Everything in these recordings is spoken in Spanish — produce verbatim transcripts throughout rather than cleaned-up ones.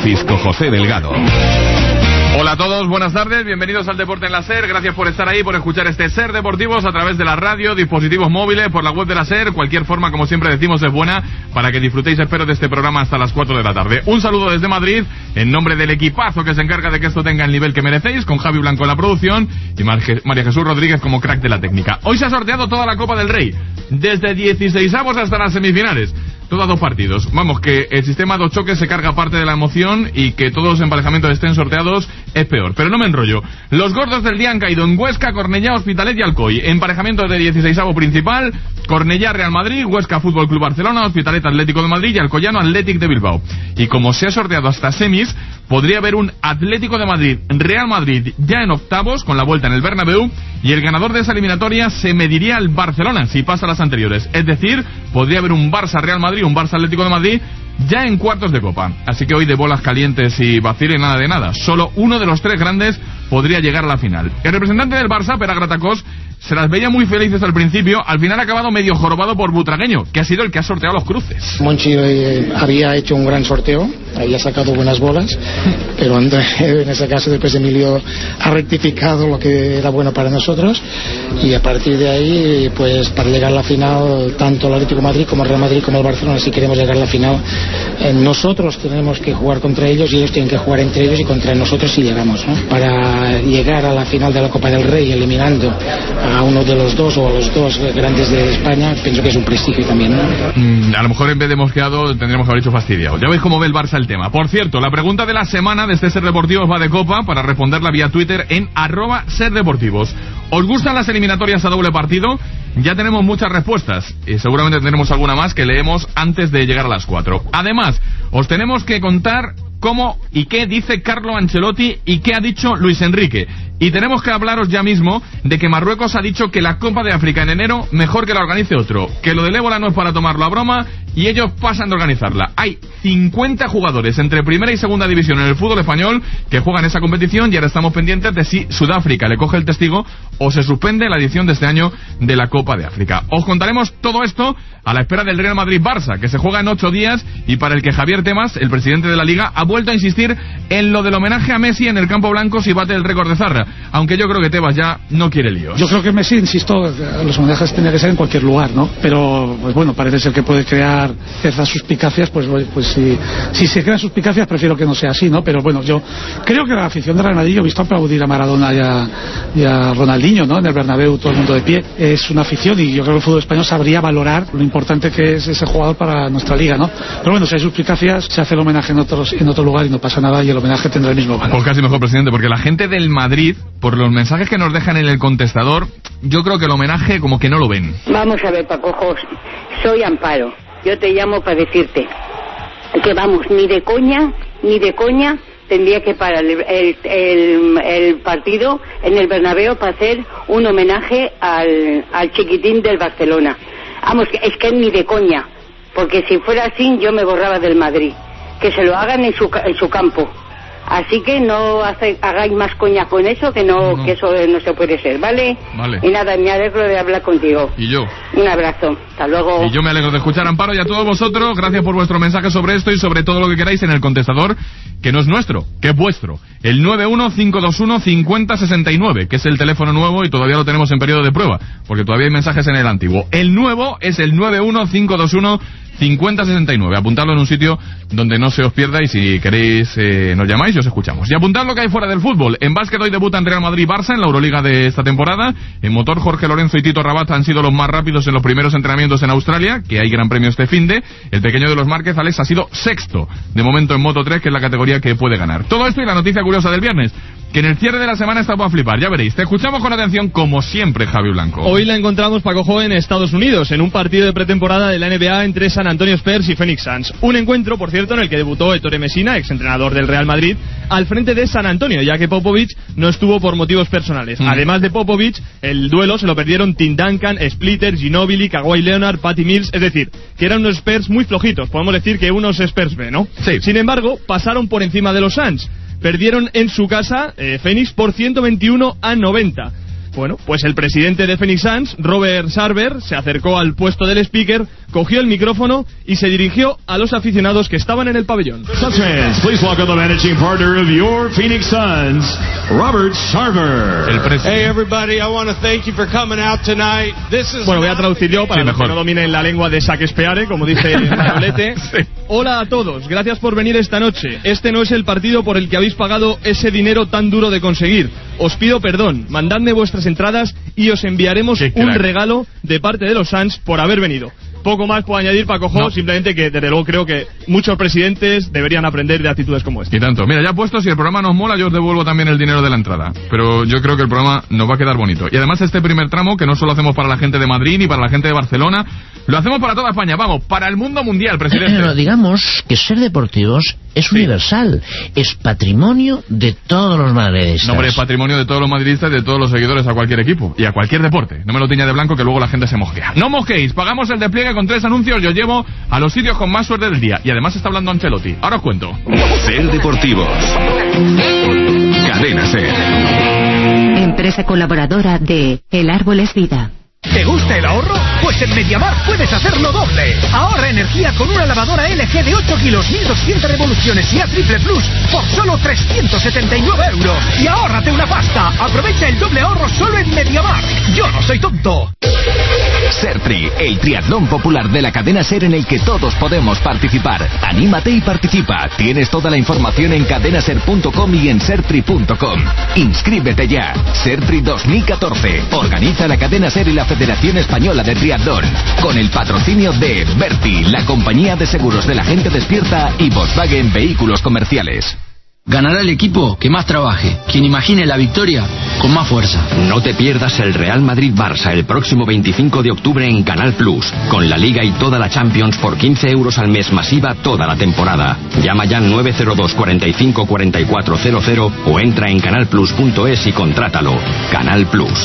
Francisco José Delgado. Hola a todos, buenas tardes, bienvenidos al Deporte en la SER, gracias por estar ahí, por escuchar este SER Deportivos a través de la radio, dispositivos móviles, por la web de la SER, cualquier forma, como siempre decimos, es buena para que disfrutéis, espero, de este programa hasta las cuatro de la tarde. Un saludo desde Madrid, en nombre del equipazo que se encarga de que esto tenga el nivel que merecéis, con Javi Blanco en la producción y María Jesús Rodríguez como crack de la técnica. Hoy se ha sorteado toda la Copa del Rey, desde dieciseisavos hasta las semifinales. Todos dos partidos. Vamos, que el sistema de choques se carga parte de la emoción y que todos los emparejamientos estén sorteados es peor. Pero no me enrollo. Los gordos del día han caído en Huesca, Cornellá, Hospitalet y Alcoy. Emparejamientos de dieciseisavo principal: Cornellá, Real Madrid; Huesca, Fútbol Club Barcelona; Hospitalet, Atlético de Madrid; y Alcoyano, Athletic de Bilbao. Y como se ha sorteado hasta semis, podría haber un Atlético de Madrid, Real Madrid ya en octavos, con la vuelta en el Bernabéu, y el ganador de esa eliminatoria se mediría al Barcelona si pasa a las anteriores. Es decir, podría haber un Barça-Real Madrid, un Barça Atlético de Madrid ya en cuartos de Copa. Así que hoy de bolas calientes y vaciles nada de nada. Solo uno de los tres grandes podría llegar a la final. El representante del Barça, Pere Gratacós, se las veía muy felices al principio. Al final ha acabado medio jorobado por Butragueño, que ha sido el que ha sorteado los cruces. Monchi eh, había hecho un gran sorteo, había sacado buenas bolas, pero André, en ese caso después Emilio ha rectificado lo que era bueno para nosotros, y a partir de ahí, pues para llegar a la final, tanto el Atlético de Madrid como el Real Madrid como el Barcelona, si queremos llegar a la final, eh, nosotros tenemos que jugar contra ellos y ellos tienen que jugar entre ellos y contra nosotros si llegamos, ¿no? Para llegar a la final de la Copa del Rey eliminando a uno de los dos o a los dos grandes de España, pienso que es un prestigio también, ¿no? Mm, a lo mejor en vez de mosqueado tendríamos que haber dicho fastidiado. Ya veis cómo ve el Barça el tema. Por cierto, la pregunta de la semana de este Ser Deportivos va de copa, para responderla vía Twitter en arroba Ser Deportivos. ¿Os gustan las eliminatorias a doble partido? Ya tenemos muchas respuestas y seguramente tendremos alguna más que leemos antes de llegar a las cuatro. Además, os tenemos que contar cómo y qué dice Carlo Ancelotti y qué ha dicho Luis Enrique. Y tenemos que hablaros ya mismo de que Marruecos ha dicho que la Copa de África en enero mejor que la organice otro, que lo del ébola no es para tomarlo a broma y ellos pasan de organizarla. Hay cincuenta jugadores entre primera y segunda división en el fútbol español que juegan esa competición y ahora estamos pendientes de si Sudáfrica le coge el testigo o se suspende la edición de este año de la Copa de África. Os contaremos todo esto a la espera del Real Madrid-Barça, que se juega en ocho días y para el que Javier Tebas, el presidente de la Liga, ha vuelto a insistir en lo del homenaje a Messi en el campo blanco si bate el récord de Zarra, aunque yo creo que Tebas ya no quiere líos. Yo creo que Messi, insisto, los homenajes tendrían que ser en cualquier lugar, ¿no? Pero, pues bueno, parece ser que puede crear ciertas suspicacias, pues, pues si, si se crean suspicacias prefiero que no sea así, ¿no? Pero bueno, yo creo que la afición de Real Madrid, yo he visto aplaudir a Maradona y a, y a Ronaldinho, ¿no? En el Bernabéu, todo el mundo de pie. Es una afición y yo creo que el fútbol español sabría valorar lo importante que es ese jugador para nuestra liga, ¿no? Pero bueno, si hay suspicacias, se hace el homenaje en, otros, en otro lugar y no pasa nada y el homenaje tendrá el mismo valor. Pues casi mejor, presidente, porque la gente del Madrid, por los mensajes que nos dejan en el contestador, yo creo que el homenaje como que no lo ven. Vamos a ver, Paco, soy Amparo. Yo te llamo para decirte que vamos, ni de coña, ni de coña tendría que parar el, el, el, el partido en el Bernabéu para hacer un homenaje al, al chiquitín del Barcelona. Vamos, es que ni de coña, porque si fuera así yo me borraba del Madrid. Que se lo hagan en su, en su campo. Así que no hace, hagáis más coña con eso, que no, no, que eso no se puede ser, ¿vale? Vale. Y nada, me alegro de hablar contigo. Y yo. Un abrazo. Hasta luego. Y yo me alegro de escuchar, Amparo, y a todos vosotros, gracias por vuestro mensaje sobre esto y sobre todo lo que queráis en el contestador, que no es nuestro, que es vuestro. El nueve uno cinco dos uno cinco cero seis nueve, que es el teléfono nuevo y todavía lo tenemos en periodo de prueba, porque todavía hay mensajes en el antiguo. El nuevo es el nueve uno cinco dos uno cinco cero seis nueve. Apuntadlo en un sitio donde no se os pierda y si queréis eh, nos llamáis y os escuchamos. Y apuntad lo que hay fuera del fútbol. En básquet hoy debutan Real Madrid-Barça en la Euroliga de esta temporada. En motor, Jorge Lorenzo y Tito Rabat han sido los más rápidos en los primeros entrenamientos en Australia, que hay gran premio este finde. El pequeño de los Márquez, Alex, ha sido sexto de momento en Moto tres, que es la categoría que puede ganar. Todo esto y la noticia curiosa del viernes, que en el cierre de la semana está para flipar, ya veréis. Te escuchamos con atención como siempre, Javi Blanco. Hoy la encontramos, Paco Jo, en Estados Unidos, en un partido de pretemporada de la N B A entre San Antonio Spurs y Phoenix Suns. Un encuentro, por cierto, en el que debutó Ettore Messina, exentrenador del Real Madrid, al frente de San Antonio, ya que Popovich no estuvo por motivos personales. Mm. Además de Popovich, el duelo se lo perdieron Tim Duncan, Splitter, Ginobili, Kawhi Leonard, Patty Mills, es decir, que eran unos Spurs muy flojitos, podemos decir que unos Spurs B, ¿no? Sí. Sin embargo, pasaron por encima de los Suns. Perdieron en su casa, eh, Phoenix, por ciento veintiuno a noventa. Bueno, pues el presidente de Phoenix Suns, Robert Sarver, se acercó al puesto del speaker, cogió el micrófono y se dirigió a los aficionados que estaban en el pabellón. Suns fans, please welcome the managing partner of your Phoenix Suns, Robert Sarver. El presidente. Hey everybody, I want to thank you for coming out tonight. This is Bueno, voy a traducir yo para sí, los que no dominen la lengua de Shakespeare, como dice Manolete. Sí. Hola a todos, gracias por venir esta noche. Este no es el partido por el que habéis pagado ese dinero tan duro de conseguir. Os pido perdón, mandadme vuestras entradas y os enviaremos Qué un crack. regalo de parte de los Suns por haber venido. Poco más puedo añadir, Paco Jo, No. simplemente que desde luego creo que muchos presidentes deberían aprender de actitudes como esta. Y tanto. Mira, ya puesto, si el programa nos mola, yo os devuelvo también el dinero de la entrada. Pero yo creo que el programa nos va a quedar bonito. Y además este primer tramo, que no solo hacemos para la gente de Madrid ni para la gente de Barcelona, lo hacemos para toda España. Vamos, para el mundo mundial, presidente. Pero digamos que ser deportivos es Sí. universal, es patrimonio de todos los madridistas. Nombre es patrimonio de todos los madridistas y de todos los seguidores a cualquier equipo y a cualquier deporte. No me lo tiña de blanco que luego la gente se mosquea. No mosquéis, pagamos el despliegue con tres anuncios y os llevo a los sitios con más suerte del día. Y además está hablando Ancelotti. Ahora os cuento. Ser Deportivos. Cadena Ser. Empresa colaboradora de El Árbol es Vida. ¿Te gusta el ahorro? Pues en MediaMarkt puedes hacerlo doble. Ahorra energía con una lavadora L G de ocho kilos, mil doscientas revoluciones y A Triple Plus por solo trescientos setenta y nueve euros. Y ahórrate una pasta. Aprovecha el doble ahorro solo en MediaMarkt. Yo no soy tonto. Sertri, el triatlón popular de la cadena Ser en el que todos podemos participar. Anímate y participa. Tienes toda la información en cadenaser punto com y en sertri punto com. Inscríbete ya. Sertri dos mil catorce. Organiza la cadena Ser y la Federación Española de Triatlón. Con el patrocinio de Berti, la compañía de seguros de la gente despierta, y Volkswagen Vehículos Comerciales. Ganará el equipo que más trabaje, quien imagine la victoria con más fuerza. No te pierdas el Real Madrid-Barça el próximo veinticinco de octubre en Canal Plus, con la Liga y toda la Champions por quince euros al mes masiva toda la temporada. Llama ya al nueve cero dos, cuarenta y cinco, cuarenta y cuatro cero cero o entra en canal plus punto es y contrátalo. Canal Plus.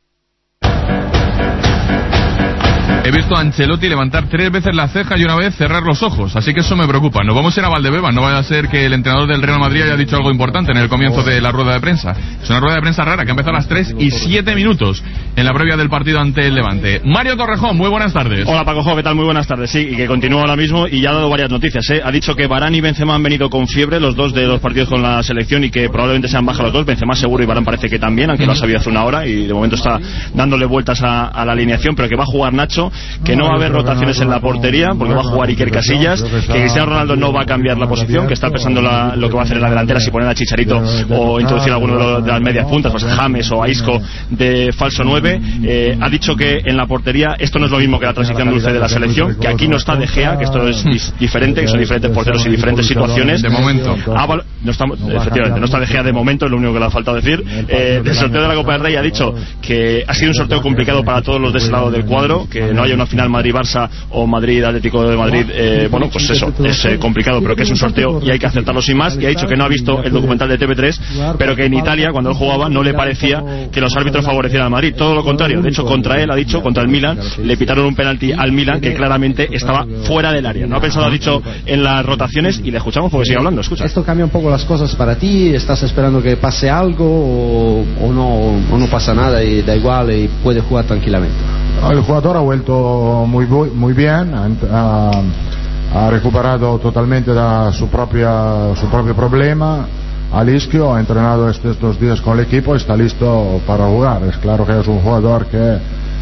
He visto a Ancelotti levantar tres veces la ceja y una vez cerrar los ojos, así que eso me preocupa. Nos vamos a ir a Valdebebas, no vaya a ser que el entrenador del Real Madrid haya dicho algo importante en el comienzo de la rueda de prensa. Es una rueda de prensa rara que ha empezado a las tres y siete minutos en la previa del partido ante el Levante. Mario Torrejón, muy buenas tardes. Hola Paco Jo, ¿qué tal? Muy buenas tardes. Sí, y que continúa ahora mismo y ya ha dado varias noticias, ¿eh? Ha dicho que Varane y Benzema han venido con fiebre, los dos de los partidos con la selección, y que probablemente sean baja los dos. Benzema seguro y Varane parece que también, aunque lo ha sabido hace una hora y de momento está dándole vueltas a, a la alineación, pero que va a jugar Nacho, que no va a haber rotaciones en la portería porque va a jugar Iker Casillas, que Cristiano Ronaldo no va a cambiar la posición, que está pensando la, lo que va a hacer en la delantera, si poner a Chicharito o introducir a alguno de, los, de las medias puntas, pues a James o a Isco de falso nueve. Eh, ha dicho que en la portería esto no es lo mismo que la transición dulce de la selección, que aquí no está De Gea, que esto es dis, diferente, que son diferentes porteros y diferentes situaciones. De momento. Ah, bueno, no está, efectivamente, no está De Gea de momento, es lo único que le ha faltado decir. Eh, del sorteo de la Copa del Rey ha dicho que ha sido un sorteo complicado para todos los de ese lado del cuadro, que no haya una final Madrid-Barça o Madrid-Atlético de Madrid. Eh, bueno, pues eso, es eh, complicado, pero que es un sorteo y hay que aceptarlo sin más. Y ha dicho que no ha visto el documental de T V tres, pero que en Italia, cuando él jugaba, no le parecía que los árbitros favorecieran al Madrid. Todo lo contrario. De hecho, contra él, ha dicho, contra el Milan, le pitaron un penalti al Milan que claramente estaba fuera del área. No ha pensado, ha dicho, en las rotaciones, y le escuchamos porque sigue hablando. Escucha. ¿Esto cambia un poco las cosas para ti? ¿Estás esperando que pase algo o, o, no, o no pasa nada y da igual y puede jugar tranquilamente? El jugador ha vuelto muy, muy bien, ha, ha recuperado totalmente da su, propia, su propio problema al isquio, ha entrenado estos dos días con el equipo y está listo para jugar. Es claro que es un jugador que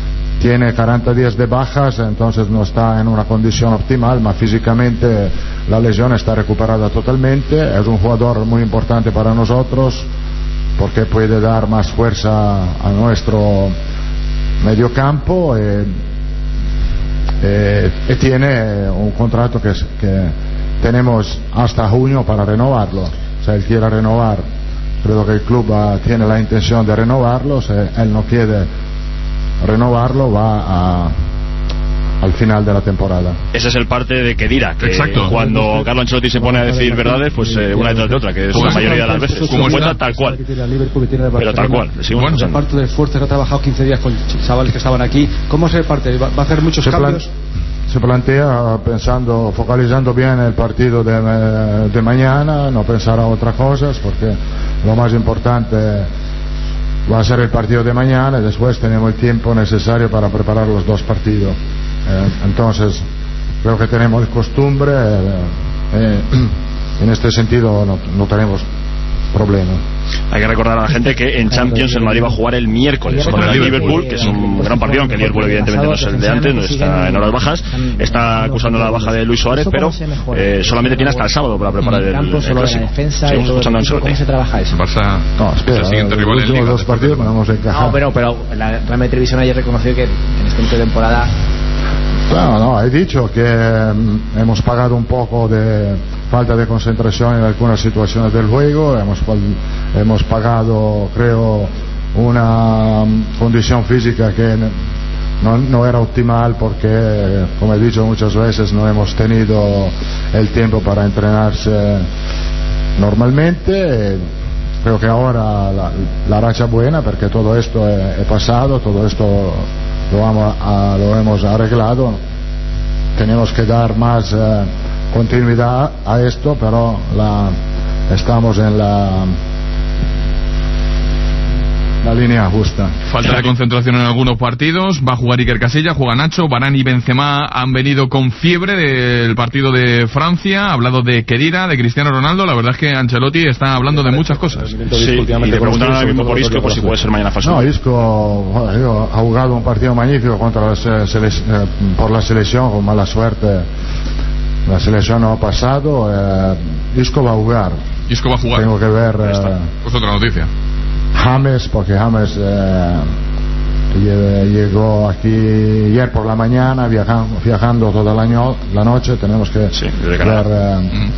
tiene cuarenta días de bajas, entonces no está en una condición optimal, pero físicamente la lesión está recuperada totalmente. Es un jugador muy importante para nosotros porque puede dar más fuerza a nuestro medio campo e, e, e tiene un contrato que, que tenemos hasta junio para renovarlo. Si él quiere renovar, creo que el club uh, tiene la intención de renovarlo. Si él no quiere renovarlo, va a al final de la temporada. Ese es el parte de Kedira, que Exacto. Cuando Carlo Ancelotti se pone a decir verdades, pues eh, una detrás de otra, que es la mayoría de las veces. Como cuenta tal cual. Pero tal cual. Sí, bueno, el reparto de esfuerzos ha trabajado quince días con chavales que estaban aquí. ¿Cómo se reparte? ¿Va a hacer muchos se cambios? Plan, se plantea pensando, focalizando bien el partido de, de mañana, no pensar a otras cosas, porque lo más importante va a ser el partido de mañana y después tenemos el tiempo necesario para preparar los dos partidos. Eh, entonces, creo que tenemos costumbre, eh, eh, en este sentido no, no tenemos problema. Hay que recordar a la gente que en Champions el Madrid va a jugar el miércoles contra el Liverpool, que es un gran partido, aunque el Liverpool evidentemente no es el de antes, no está en horas bajas, está acusando la baja de Luis Suárez, pero eh, solamente tiene hasta el sábado para preparar el, el clásico. Seguimos escuchando en ¿Cómo se trabaja eso? Barça, no, espera, el siguiente rival los últimos dos partidos vamos a encajar. No, pero, pero la Real Madrid Televisión ayer reconoció que en este inicio de temporada... No, no, he dicho que mm, hemos pagado un poco de falta de concentración en algunas situaciones del juego, hemos, hemos pagado, creo, una mm, condición física que no, no era optimal porque, como he dicho muchas veces, no hemos tenido el tiempo para entrenarse normalmente. Creo que ahora la, la racha es buena porque todo esto es, es pasado, todo esto lo, vamos a, lo hemos arreglado. Tenemos que dar más eh, continuidad a esto, pero la, estamos en la la línea justa. Falta de concentración en algunos partidos. Va a jugar Iker Casillas, juega Nacho, Varane y Benzema han venido con fiebre del partido de Francia. Ha hablado de Khedira, de Cristiano Ronaldo. La verdad es que Ancelotti está hablando de muchas cosas. Sí, y le preguntan ahora mismo por Isco, por si puede ser mañana fácil. No, Isco bueno, ha jugado un partido magnífico contra la sele eh, por la selección, con mala suerte. La selección no ha pasado. Eh, Isco va a jugar. Isco va a jugar. Tengo que ver. Eh, pues otra noticia. James, porque James eh, llegó aquí ayer por la mañana viajando, viajando toda la, año, la noche. Tenemos que sí, ver eh, mm.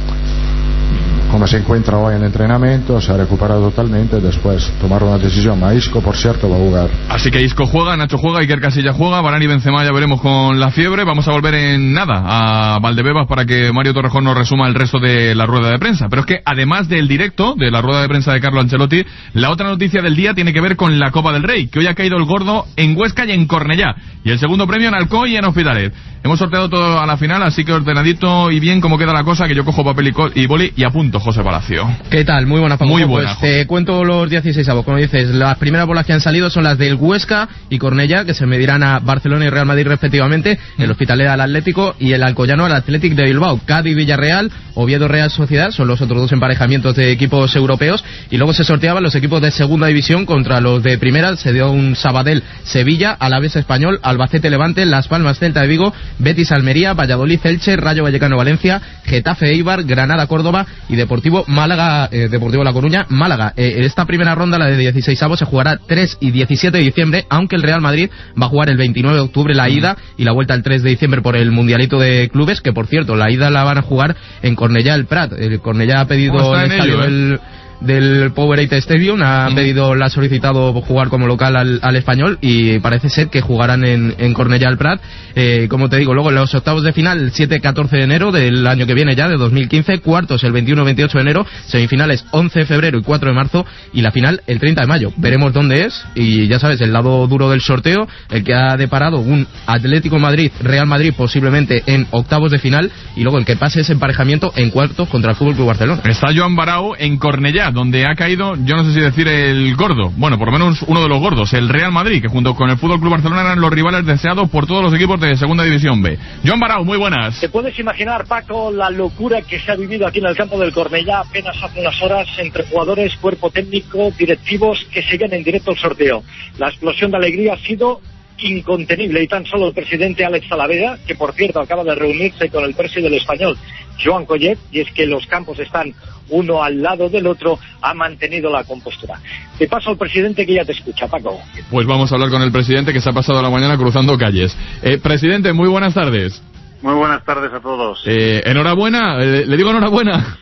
cómo se encuentra hoy en el entrenamiento. Se ha recuperado totalmente, después tomar una decisión. Isco, por cierto, va a jugar. Así que Isco juega, Nacho juega, Iker Casillas juega, Varane y Benzema ya veremos con la fiebre. Vamos a volver en nada a Valdebebas para que Mario Torrejón nos resuma el resto de la rueda de prensa. Pero es que además del directo, de la rueda de prensa de Carlo Ancelotti, la otra noticia del día tiene que ver con la Copa del Rey, que hoy ha caído el gordo en Huesca y en Cornellá, y el segundo premio en Alcoy y en Hospitalet. Hemos sorteado todo a la final, así que ordenadito y bien cómo queda la cosa, que yo cojo papel y, co y boli y apunto, José Palacio. ¿Qué tal? Muy buena, Paco. Muy buena. Pues te cuento los dieciséis avos. Como dices, las primeras bolas que han salido son las del Huesca y Cornellá, que se medirán a Barcelona y Real Madrid respectivamente, el Hospitalet al Atlético y el Alcoyano al Athletic de Bilbao. Cádiz Villarreal, Oviedo Real Sociedad, son los otros dos emparejamientos de equipos europeos, y luego se sorteaban los equipos de segunda división contra los de primera. Se dio un Sabadell Sevilla, Alavés Español, Albacete Levante, Las Palmas Celta de Vigo, Betis Almería, Valladolid Elche, Rayo Vallecano Valencia, Getafe Eibar, Granada Córdoba y Deportivo Málaga, eh, Deportivo La Coruña Málaga. Eh, en esta primera ronda, la de dieciséis avos, se jugará tres y diecisiete de diciembre, aunque el Real Madrid va a jugar el veintinueve de octubre la ida y la vuelta el tres de diciembre por el Mundialito de Clubes, que por cierto la ida la van a jugar en Cornellá el Prat. El Cornellá ha pedido el estadio ello, eh? del del Powerade Stadium, ha mm. pedido, la ha solicitado jugar como local al, al Español, y parece ser que jugarán en, en Cornellá el Prat. Eh, como te digo, luego en los octavos de final, el siete catorce de enero del año que viene ya, de dos mil quince, cuartos el veintiuno veintiocho de enero, semifinales once de febrero y cuatro de marzo, y la final el treinta de mayo. Veremos dónde es, y ya sabes, el lado duro del sorteo, el que ha deparado un Atlético Madrid, Real Madrid posiblemente en octavos de final, y luego el que pase ese emparejamiento en cuartos contra el Fútbol Club Barcelona. Está Joan Barau en Cornellá, donde ha caído, yo no sé si decir el gordo, bueno, por lo menos uno de los gordos, el Real Madrid, que junto con el Fútbol Club Barcelona eran los rivales deseados por todos los equipos de Segunda División B. Joan Barau, muy buenas. ¿Te puedes imaginar, Paco, la locura que se ha vivido aquí en el campo del Cornellá apenas hace unas horas entre jugadores, cuerpo técnico, directivos que siguen en directo el sorteo? La explosión de alegría ha sido incontenible, y tan solo el presidente Alex Talavera, que por cierto acaba de reunirse con el presidente del Español, Joan Collet, y es que los campos están uno al lado del otro, ha mantenido la compostura. Te paso al presidente, que ya te escucha, Paco. Pues vamos a hablar con el presidente, que se ha pasado la mañana cruzando calles. Eh, presidente, muy buenas tardes. Muy buenas tardes a todos. Eh, enhorabuena, eh, le digo enhorabuena.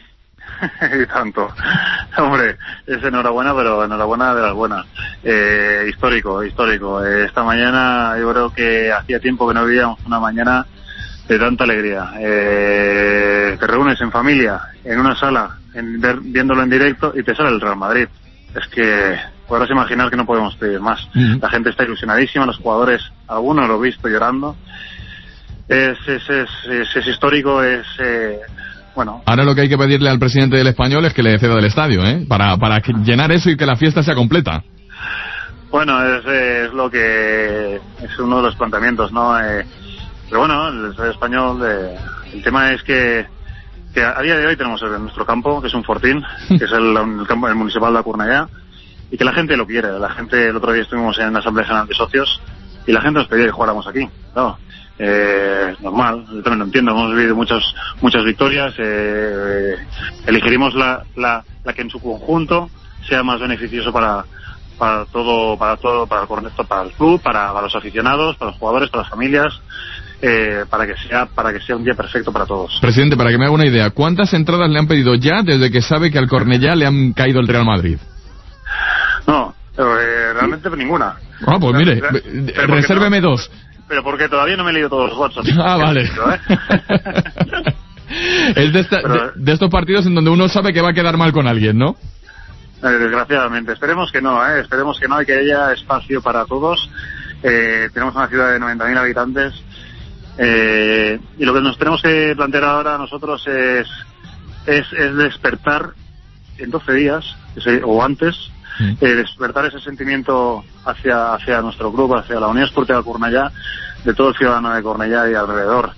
Y tanto. Hombre, es enhorabuena, pero enhorabuena de las buenas. Eh, histórico, histórico. Eh, esta mañana yo creo que hacía tiempo que no vivíamos una mañana de tanta alegría. Eh, te reúnes en familia, en una sala, en ver, viéndolo en directo, y te sale el Real Madrid. Es que podrás imaginar que no podemos pedir más. Uh-huh. La gente está ilusionadísima, los jugadores, algunos lo he visto llorando. Es, es, es, es, es histórico, es... Eh, Bueno. Ahora lo que hay que pedirle al presidente del Español es que le ceda del estadio, ¿eh? Para, para que llenar eso y que la fiesta sea completa. Bueno, es, es lo que es uno de los planteamientos, ¿no? Eh, pero bueno, el Estadio Español, eh, el tema es que, que a día de hoy tenemos el, nuestro campo, que es un fortín, que es el, el campo el municipal de Cornellá, y que la gente lo quiere. La gente, el otro día estuvimos en la Asamblea General de Socios y la gente nos pedía que jugáramos aquí, claro. Eh, normal, yo también lo entiendo, hemos vivido muchas muchas victorias, eh, elegiremos la, la, la que en su conjunto sea más beneficioso para para todo, para todo, para el correcto, para el club, para, para los aficionados, para los jugadores, para las familias, eh, para que sea, para que sea un día perfecto para todos. Presidente, para que me haga una idea, ¿cuántas entradas le han pedido ya desde que sabe que al Cornellá le han caído el Real Madrid? No, eh, realmente ninguna. Ah, pues mire, pero resérveme no, dos. Pero porque todavía no me he leído todos los WhatsApp. Ah, vale. ¿eh? Es de, esta, pero, de, de estos partidos en donde uno sabe que va a quedar mal con alguien, ¿no? Eh, desgraciadamente, esperemos que no, ¿eh? Esperemos que no y que haya espacio para todos. Eh, tenemos una ciudad de noventa mil habitantes eh, y lo que nos tenemos que plantear ahora nosotros es es, es despertar en doce días o antes, mm. eh, despertar ese sentimiento hacia hacia nuestro club, hacia la Unión Esportiva Cornellá, de todo el ciudadano de Cornellá y alrededor,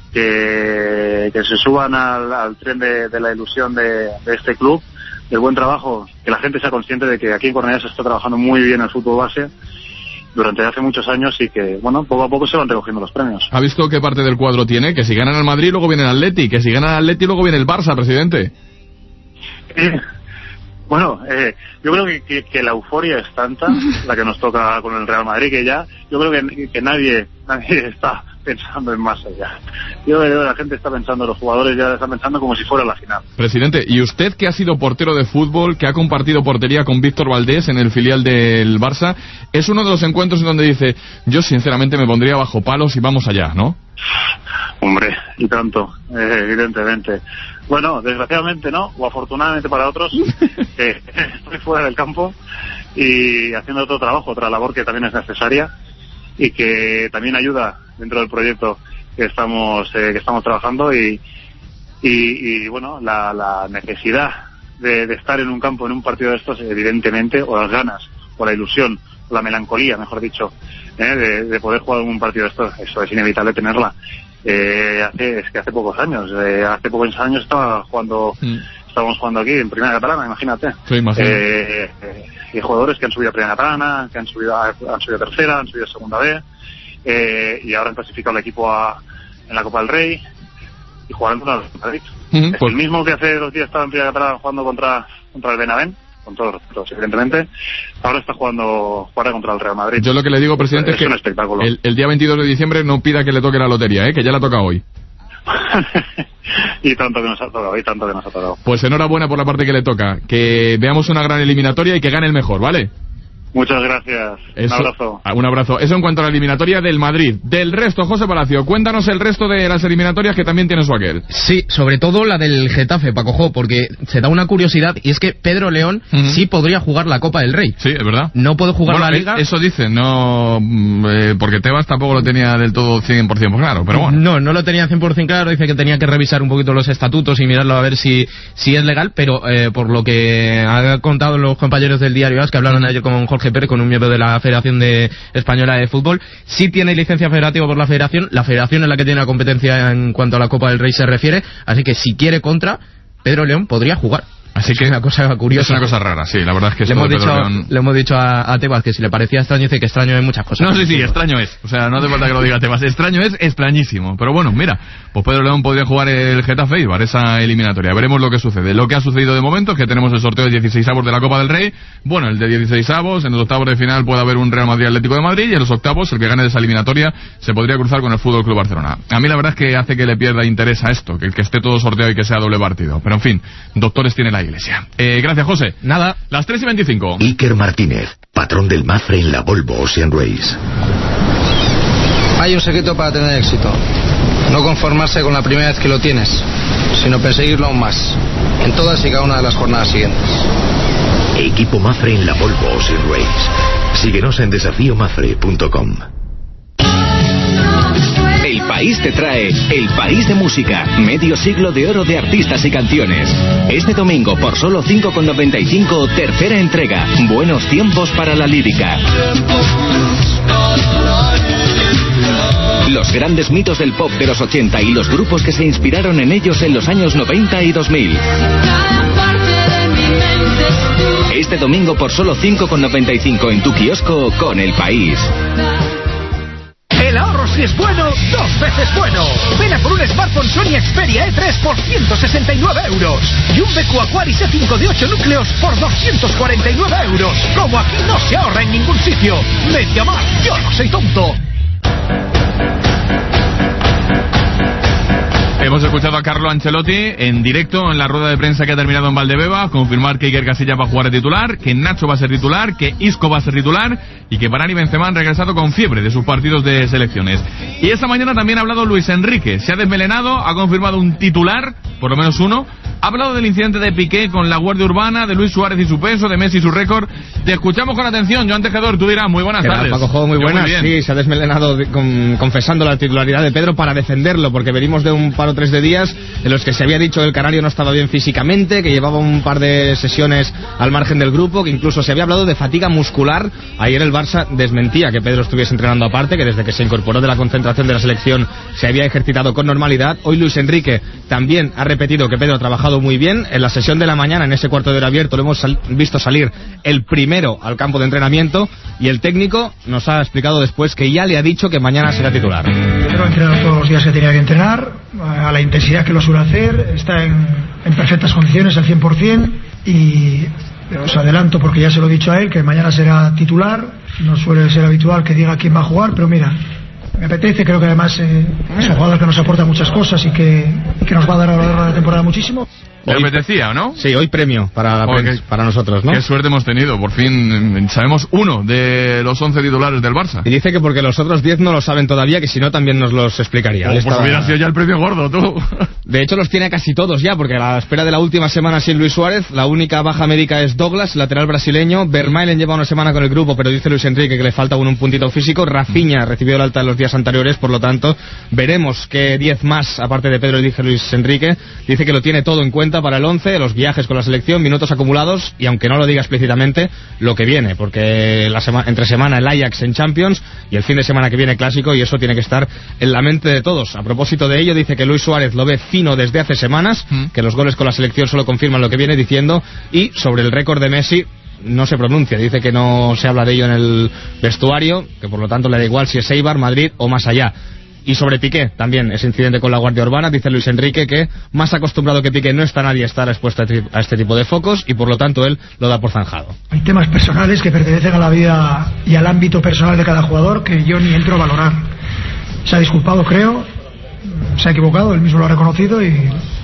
que, que se suban al, al tren de, de la ilusión de, de este club, del buen trabajo, que la gente sea consciente de que aquí en Cornellá se está trabajando muy bien el fútbol base durante hace muchos años y que, bueno, poco a poco se van recogiendo los premios. ¿Ha visto qué parte del cuadro tiene? Que si ganan al Madrid luego viene el Atleti, que si ganan al Atleti luego viene el Barça, presidente. Eh, bueno, eh, yo creo que, que, que la euforia es tanta, la que nos toca con el Real Madrid, que ya, yo creo que, que nadie, nadie está pensando en más allá. Yo creo que la gente está pensando, los jugadores ya están pensando como si fuera la final. Presidente, y usted que ha sido portero de fútbol, que ha compartido portería con Víctor Valdés en el filial del Barça, es uno de los encuentros en donde dice, yo sinceramente me pondría bajo palos y vamos allá, ¿no? Hombre, y tanto, eh, evidentemente. Bueno, desgraciadamente no, o afortunadamente para otros, eh, estoy fuera del campo y haciendo otro trabajo, otra labor que también es necesaria y que también ayuda dentro del proyecto que estamos eh, que estamos trabajando y y, y bueno, la, la necesidad de, de estar en un campo en un partido de estos, evidentemente, o las ganas, o la ilusión, o la melancolía, mejor dicho, eh, de, de poder jugar en un partido de estos, eso es inevitable tenerla. Eh, hace, es que hace pocos años, eh, hace pocos años estaba jugando, mm. estábamos jugando aquí en Primera Catalana, imagínate. Sí, eh, eh, y jugadores que han subido a Primera Catalana, que han subido a, han subido a Tercera, han subido a Segunda B, eh, y ahora han clasificado el equipo a, en la Copa del Rey y jugaron contra el Madrid. Mm-hmm, es pues... el mismo que hace dos días estaba en Primera Catalana jugando contra, contra el Benavent, con todos los respetos, evidentemente, ahora está jugando jugará contra el Real Madrid. Yo lo que le digo, presidente, es, es que un espectáculo. El, el día veintidós de diciembre no pida que le toque la lotería, ¿eh? Que ya la toca hoy. Y tanto que nos ha tocado, y tanto que nos ha tocado. Pues enhorabuena por la parte que le toca, que veamos una gran eliminatoria y que gane el mejor, ¿vale? Muchas gracias. Eso, un abrazo. Un abrazo. Eso en cuanto a la eliminatoria del Madrid. Del resto, José Palacio, cuéntanos el resto de las eliminatorias que también tiene su aquel. Sí, sobre todo la del Getafe, Paco, porque se da una curiosidad y es que Pedro León uh-huh. sí podría jugar la Copa del Rey. Sí, es verdad. No puede jugar bueno, la Liga. Eso dicen, no, eh, porque Tebas tampoco lo tenía del todo cien por ciento claro, pero bueno. No, no lo tenía cien por ciento claro, dice que tenía que revisar un poquito los estatutos y mirarlo a ver si, si es legal, pero eh, por lo que han contado los compañeros del diario A S, que hablaron uh-huh. ayer con Jorge Pérez, con un miembro de la la Federación de Española de Fútbol, sí tiene licencia federativa por la Federación, la Federación es la que tiene la competencia en cuanto a la Copa del Rey se refiere, así que si quiere contra, Pedro León podría jugar. Así que es una cosa curiosa. Es una cosa rara, sí, la verdad es que le hemos dicho, León... le hemos dicho a, a Tebas que si le parecía extraño, dice que extraño hay muchas cosas. No, sí, sí, extraño es. O sea, no hace falta que lo diga Tebas. Extraño es extrañísimo. Pero bueno, mira, pues Pedro León podría jugar el Getafe Eibar, esa eliminatoria. Veremos lo que sucede. Lo que ha sucedido de momento es que tenemos el sorteo de dieciseisavos de la Copa del Rey. Bueno, el de dieciseisavos, en los octavos de final puede haber un Real Madrid Atlético de Madrid y en los octavos, el que gane de esa eliminatoria se podría cruzar con el Fútbol Club Barcelona. A mí la verdad es que hace que le pierda interés a esto, que el que esté todo sorteado y que sea doble partido. Pero en fin, doctores tiene la Iglesia. Eh, Gracias, José. Nada. Las tres y veinticinco. Iker Martínez, patrón del Mafre en la Volvo Ocean Race. Hay un secreto para tener éxito. No conformarse con la primera vez que lo tienes, sino perseguirlo aún más, en todas y cada una de las jornadas siguientes. Equipo Mafre en la Volvo Ocean Race. Síguenos en desafío mafre punto com. El país te trae El País de Música, medio siglo de oro de artistas y canciones. Este domingo, por solo cinco con noventa y cinco, tercera entrega, Buenos Tiempos para la Lírica. Los grandes mitos del pop de los ochenta y los grupos que se inspiraron en ellos en los años noventa y dos mil. Este domingo por solo cinco con noventa y cinco en tu kiosco con El País. El ahorro si es bueno, dos veces bueno. Ven a por un smartphone Sony Xperia E tres por ciento sesenta y nueve euros. Y un B Q Aquaris E cinco de ocho núcleos por doscientos cuarenta y nueve euros. Como aquí no se ahorra en ningún sitio. Mediamar, yo no soy tonto. Hemos escuchado a Carlo Ancelotti en directo en la rueda de prensa que ha terminado en Valdebeba, confirmar que Iker Casillas va a jugar de titular, que Nacho va a ser titular, que Isco va a ser titular y que Varane y Benzema han regresado con fiebre de sus partidos de selecciones. Y esta mañana también ha hablado Luis Enrique, se ha desmelenado, ha confirmado un titular, por lo menos uno, ha hablado del incidente de Piqué con la Guardia Urbana, de Luis Suárez y su peso, de Messi y su récord. Te escuchamos con atención, Joan Tejedor, tú dirás, muy buenas ¿Qué tardes. tal, Paco Juego? Muy Yo buenas, muy sí, se ha desmelenado de, con, confesando la titularidad de Pedro para defenderlo, porque venimos de un par o tres de días en los que se había dicho que el canario no estaba bien físicamente, que llevaba un par de sesiones al margen del grupo, que incluso se había hablado de fatiga muscular. Ayer el Barça desmentía que Pedro estuviese entrenando aparte, que desde que se incorporó de la concentración de la selección se había ejercitado con normalidad. Hoy Luis Enrique también ha repetido que Pedro ha trabajado muy bien. En la sesión de la mañana, en ese cuarto de hora abierto, lo hemos sal- visto salir el primero al campo de entrenamiento, y el técnico nos ha explicado después que ya le ha dicho que mañana será titular. Pedro ha entrenado todos los días que tenía que entrenar, a la intensidad que lo suele hacer, está en, en perfectas condiciones, al cien por ciento, y os adelanto, porque ya se lo he dicho a él, que mañana será titular. No suele ser habitual que diga quién va a jugar, pero mira, me apetece, creo que además eh, es un jugador que nos aporta muchas cosas y que, y que nos va a dar a lo largo de la temporada muchísimo. ¿Te apetecía o no? Sí, hoy premio para, la Oye, prensa, para nosotros, ¿no? Qué suerte hemos tenido, por fin sabemos uno de los once titulares del Barça. Y dice que porque los otros diez no lo saben todavía, que si no también nos los explicaría. Oh, pues Estaba... hubiera sido ya el premio gordo, tú. De hecho los tiene casi todos ya, porque a la espera de la última semana sin Luis Suárez, la única baja médica es Douglas, lateral brasileño. Vermaelen lleva una semana con el grupo, pero dice Luis Enrique que le falta un, un puntito físico. Rafinha recibió el alta en los días anteriores, por lo tanto veremos que diez más, aparte de Pedro, dice Luis Enrique. Dice que lo tiene todo en cuenta para el once, los viajes con la selección, minutos acumulados, y aunque no lo diga explícitamente, lo que viene, porque la sema- entre semana el Ajax en Champions y el fin de semana que viene Clásico, y eso tiene que estar en la mente de todos. A propósito de ello, dice que Luis Suárez lo ve fino desde hace semanas, mm. que los goles con la selección solo confirman lo que viene diciendo, y sobre el récord de Messi no se pronuncia, dice que no se habla de ello en el vestuario, que por lo tanto le da igual si es Eibar, Madrid o más allá. Y sobre Piqué, también ese incidente con la Guardia Urbana, dice Luis Enrique que más acostumbrado que Piqué no está nadie a estar expuesto a este tipo de focos, y por lo tanto él lo da por zanjado. Hay temas personales que pertenecen a la vida y al ámbito personal de cada jugador que yo ni entro a valorar. Se ha disculpado, creo, se ha equivocado, él mismo lo ha reconocido, y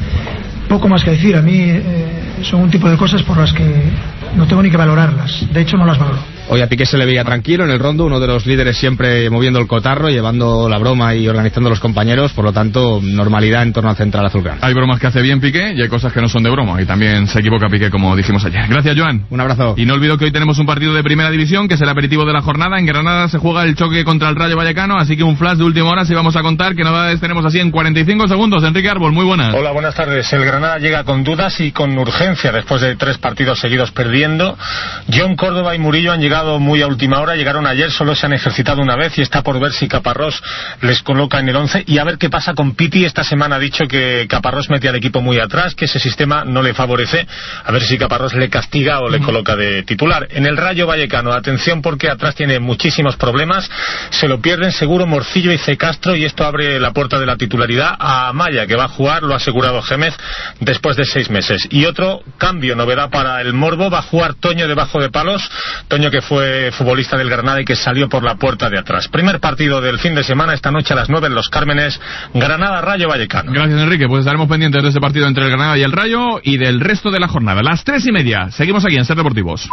poco más que decir. A mí eh, son un tipo de cosas por las que no tengo ni que valorarlas, de hecho no las valoro. Hoy a Piqué se le veía tranquilo en el rondo, uno de los líderes siempre moviendo el cotarro, llevando la broma y organizando a los compañeros, por lo tanto, normalidad en torno al central azulgrana. Hay bromas que hace bien Piqué y hay cosas que no son de broma, y también se equivoca Piqué, como dijimos ayer. Gracias, Joan. Un abrazo. Y no olvido que hoy tenemos un partido de primera división, que es el aperitivo de la jornada. En Granada se juega el choque contra el Rayo Vallecano, así que un flash de última hora si vamos a contar qué novedades tenemos así en cuarenta y cinco segundos. Enrique Árbol, muy buenas. Hola, buenas tardes. El Granada llega con dudas y con urgencia después de tres partidos seguidos perdiendo. John Córdoba y Murillo han llegado muy a última hora, llegaron ayer, solo se han ejercitado una vez y está por ver si Caparrós les coloca en el once, y a ver qué pasa con Piti. Esta semana ha dicho que Caparrós mete al equipo muy atrás, que ese sistema no le favorece, a ver si Caparrós le castiga o le coloca de titular. En el Rayo Vallecano, atención porque atrás tiene muchísimos problemas, se lo pierden seguro Morcillo y C. Castro, y esto abre la puerta de la titularidad a Amaya, que va a jugar, lo ha asegurado Gémez, después de seis meses. Y otro cambio, novedad para el Morbo, va a jugar Toño debajo de palos, Toño que fue futbolista del Granada y que salió por la puerta de atrás. Primer partido del fin de semana, esta noche a las nueve en Los Cármenes, Granada-Rayo Vallecano. Gracias, Enrique, pues estaremos pendientes de ese partido entre el Granada y el Rayo y del resto de la jornada. Las tres y media, seguimos aquí en Ser Deportivos.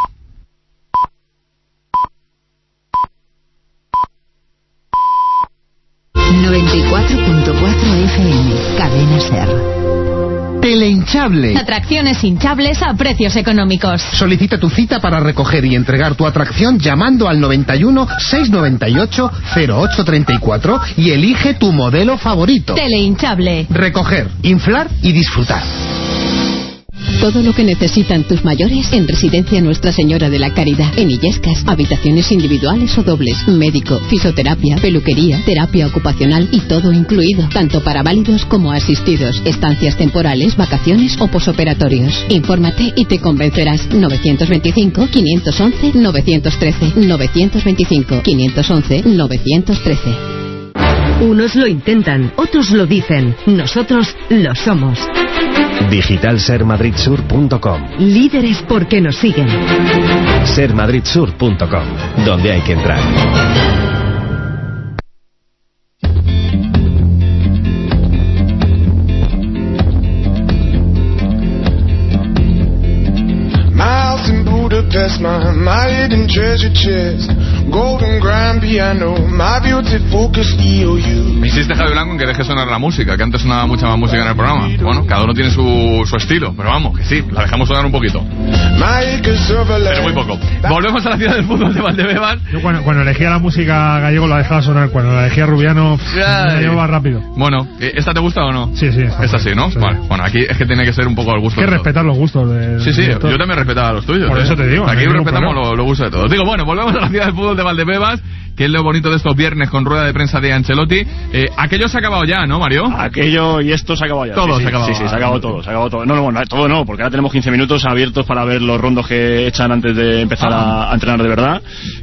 noventa y cuatro punto cuatro F M, Cadena Ser. Telehinchable. Atracciones hinchables a precios económicos. Solicita tu cita para recoger y entregar tu atracción llamando al noventa y uno, seiscientos noventa y ocho, cero ocho treinta y cuatro y elige tu modelo favorito. Telehinchable. Recoger, inflar y disfrutar. Todo lo que necesitan tus mayores en Residencia Nuestra Señora de la Caridad. En Illescas, habitaciones individuales o dobles, médico, fisioterapia, peluquería, terapia ocupacional y todo incluido, tanto para válidos como asistidos, estancias temporales, vacaciones o posoperatorios. Infórmate y te convencerás. novecientos veinticinco, quinientos once, novecientos trece. novecientos veinticinco, quinientos once, novecientos trece. Unos lo intentan, otros lo dicen. Nosotros lo somos. digital ser madrid sur punto com. Líderes porque nos siguen. ser madrid sur punto com, donde hay que entrar. My, my hidden treasure chest, golden grand piano, my beauty focus E O U. Insiste Javi Blanco en que deje sonar la música, que antes sonaba mucha más música en el programa. Bueno, cada uno tiene su, su estilo, pero vamos, que sí, la dejamos sonar un poquito. Pero muy poco. Volvemos a la ciudad del fútbol de Valdebebas. Yo cuando, cuando elegía la música gallego la dejaba sonar, cuando la elegía Rubiano la llevaba rápido. Bueno, ¿esta te gusta o no? Sí, sí. Esta sí, ¿no? Sí. Vale, bueno, aquí es que tiene que ser un poco al gusto. Hay que respetar los gustos de... Sí, sí, de yo también respetaba los tuyos. Por ¿eh? eso te digo. Aquí respetamos los lo gustos de todos. Digo, bueno, volvemos a la ciudad del fútbol de Valdebebas, que es lo bonito de estos viernes con rueda de prensa de Ancelotti. Eh, aquello se ha acabado ya, ¿no, Mario? Aquello y esto se ha acabado ya. Todo sí, se ha acabado. Sí, sí, se ha acabado todo, se ha acabado todo. No, no, no, todo no, porque ahora tenemos quince minutos abiertos para ver los rondos que echan antes de empezar a, a entrenar de verdad.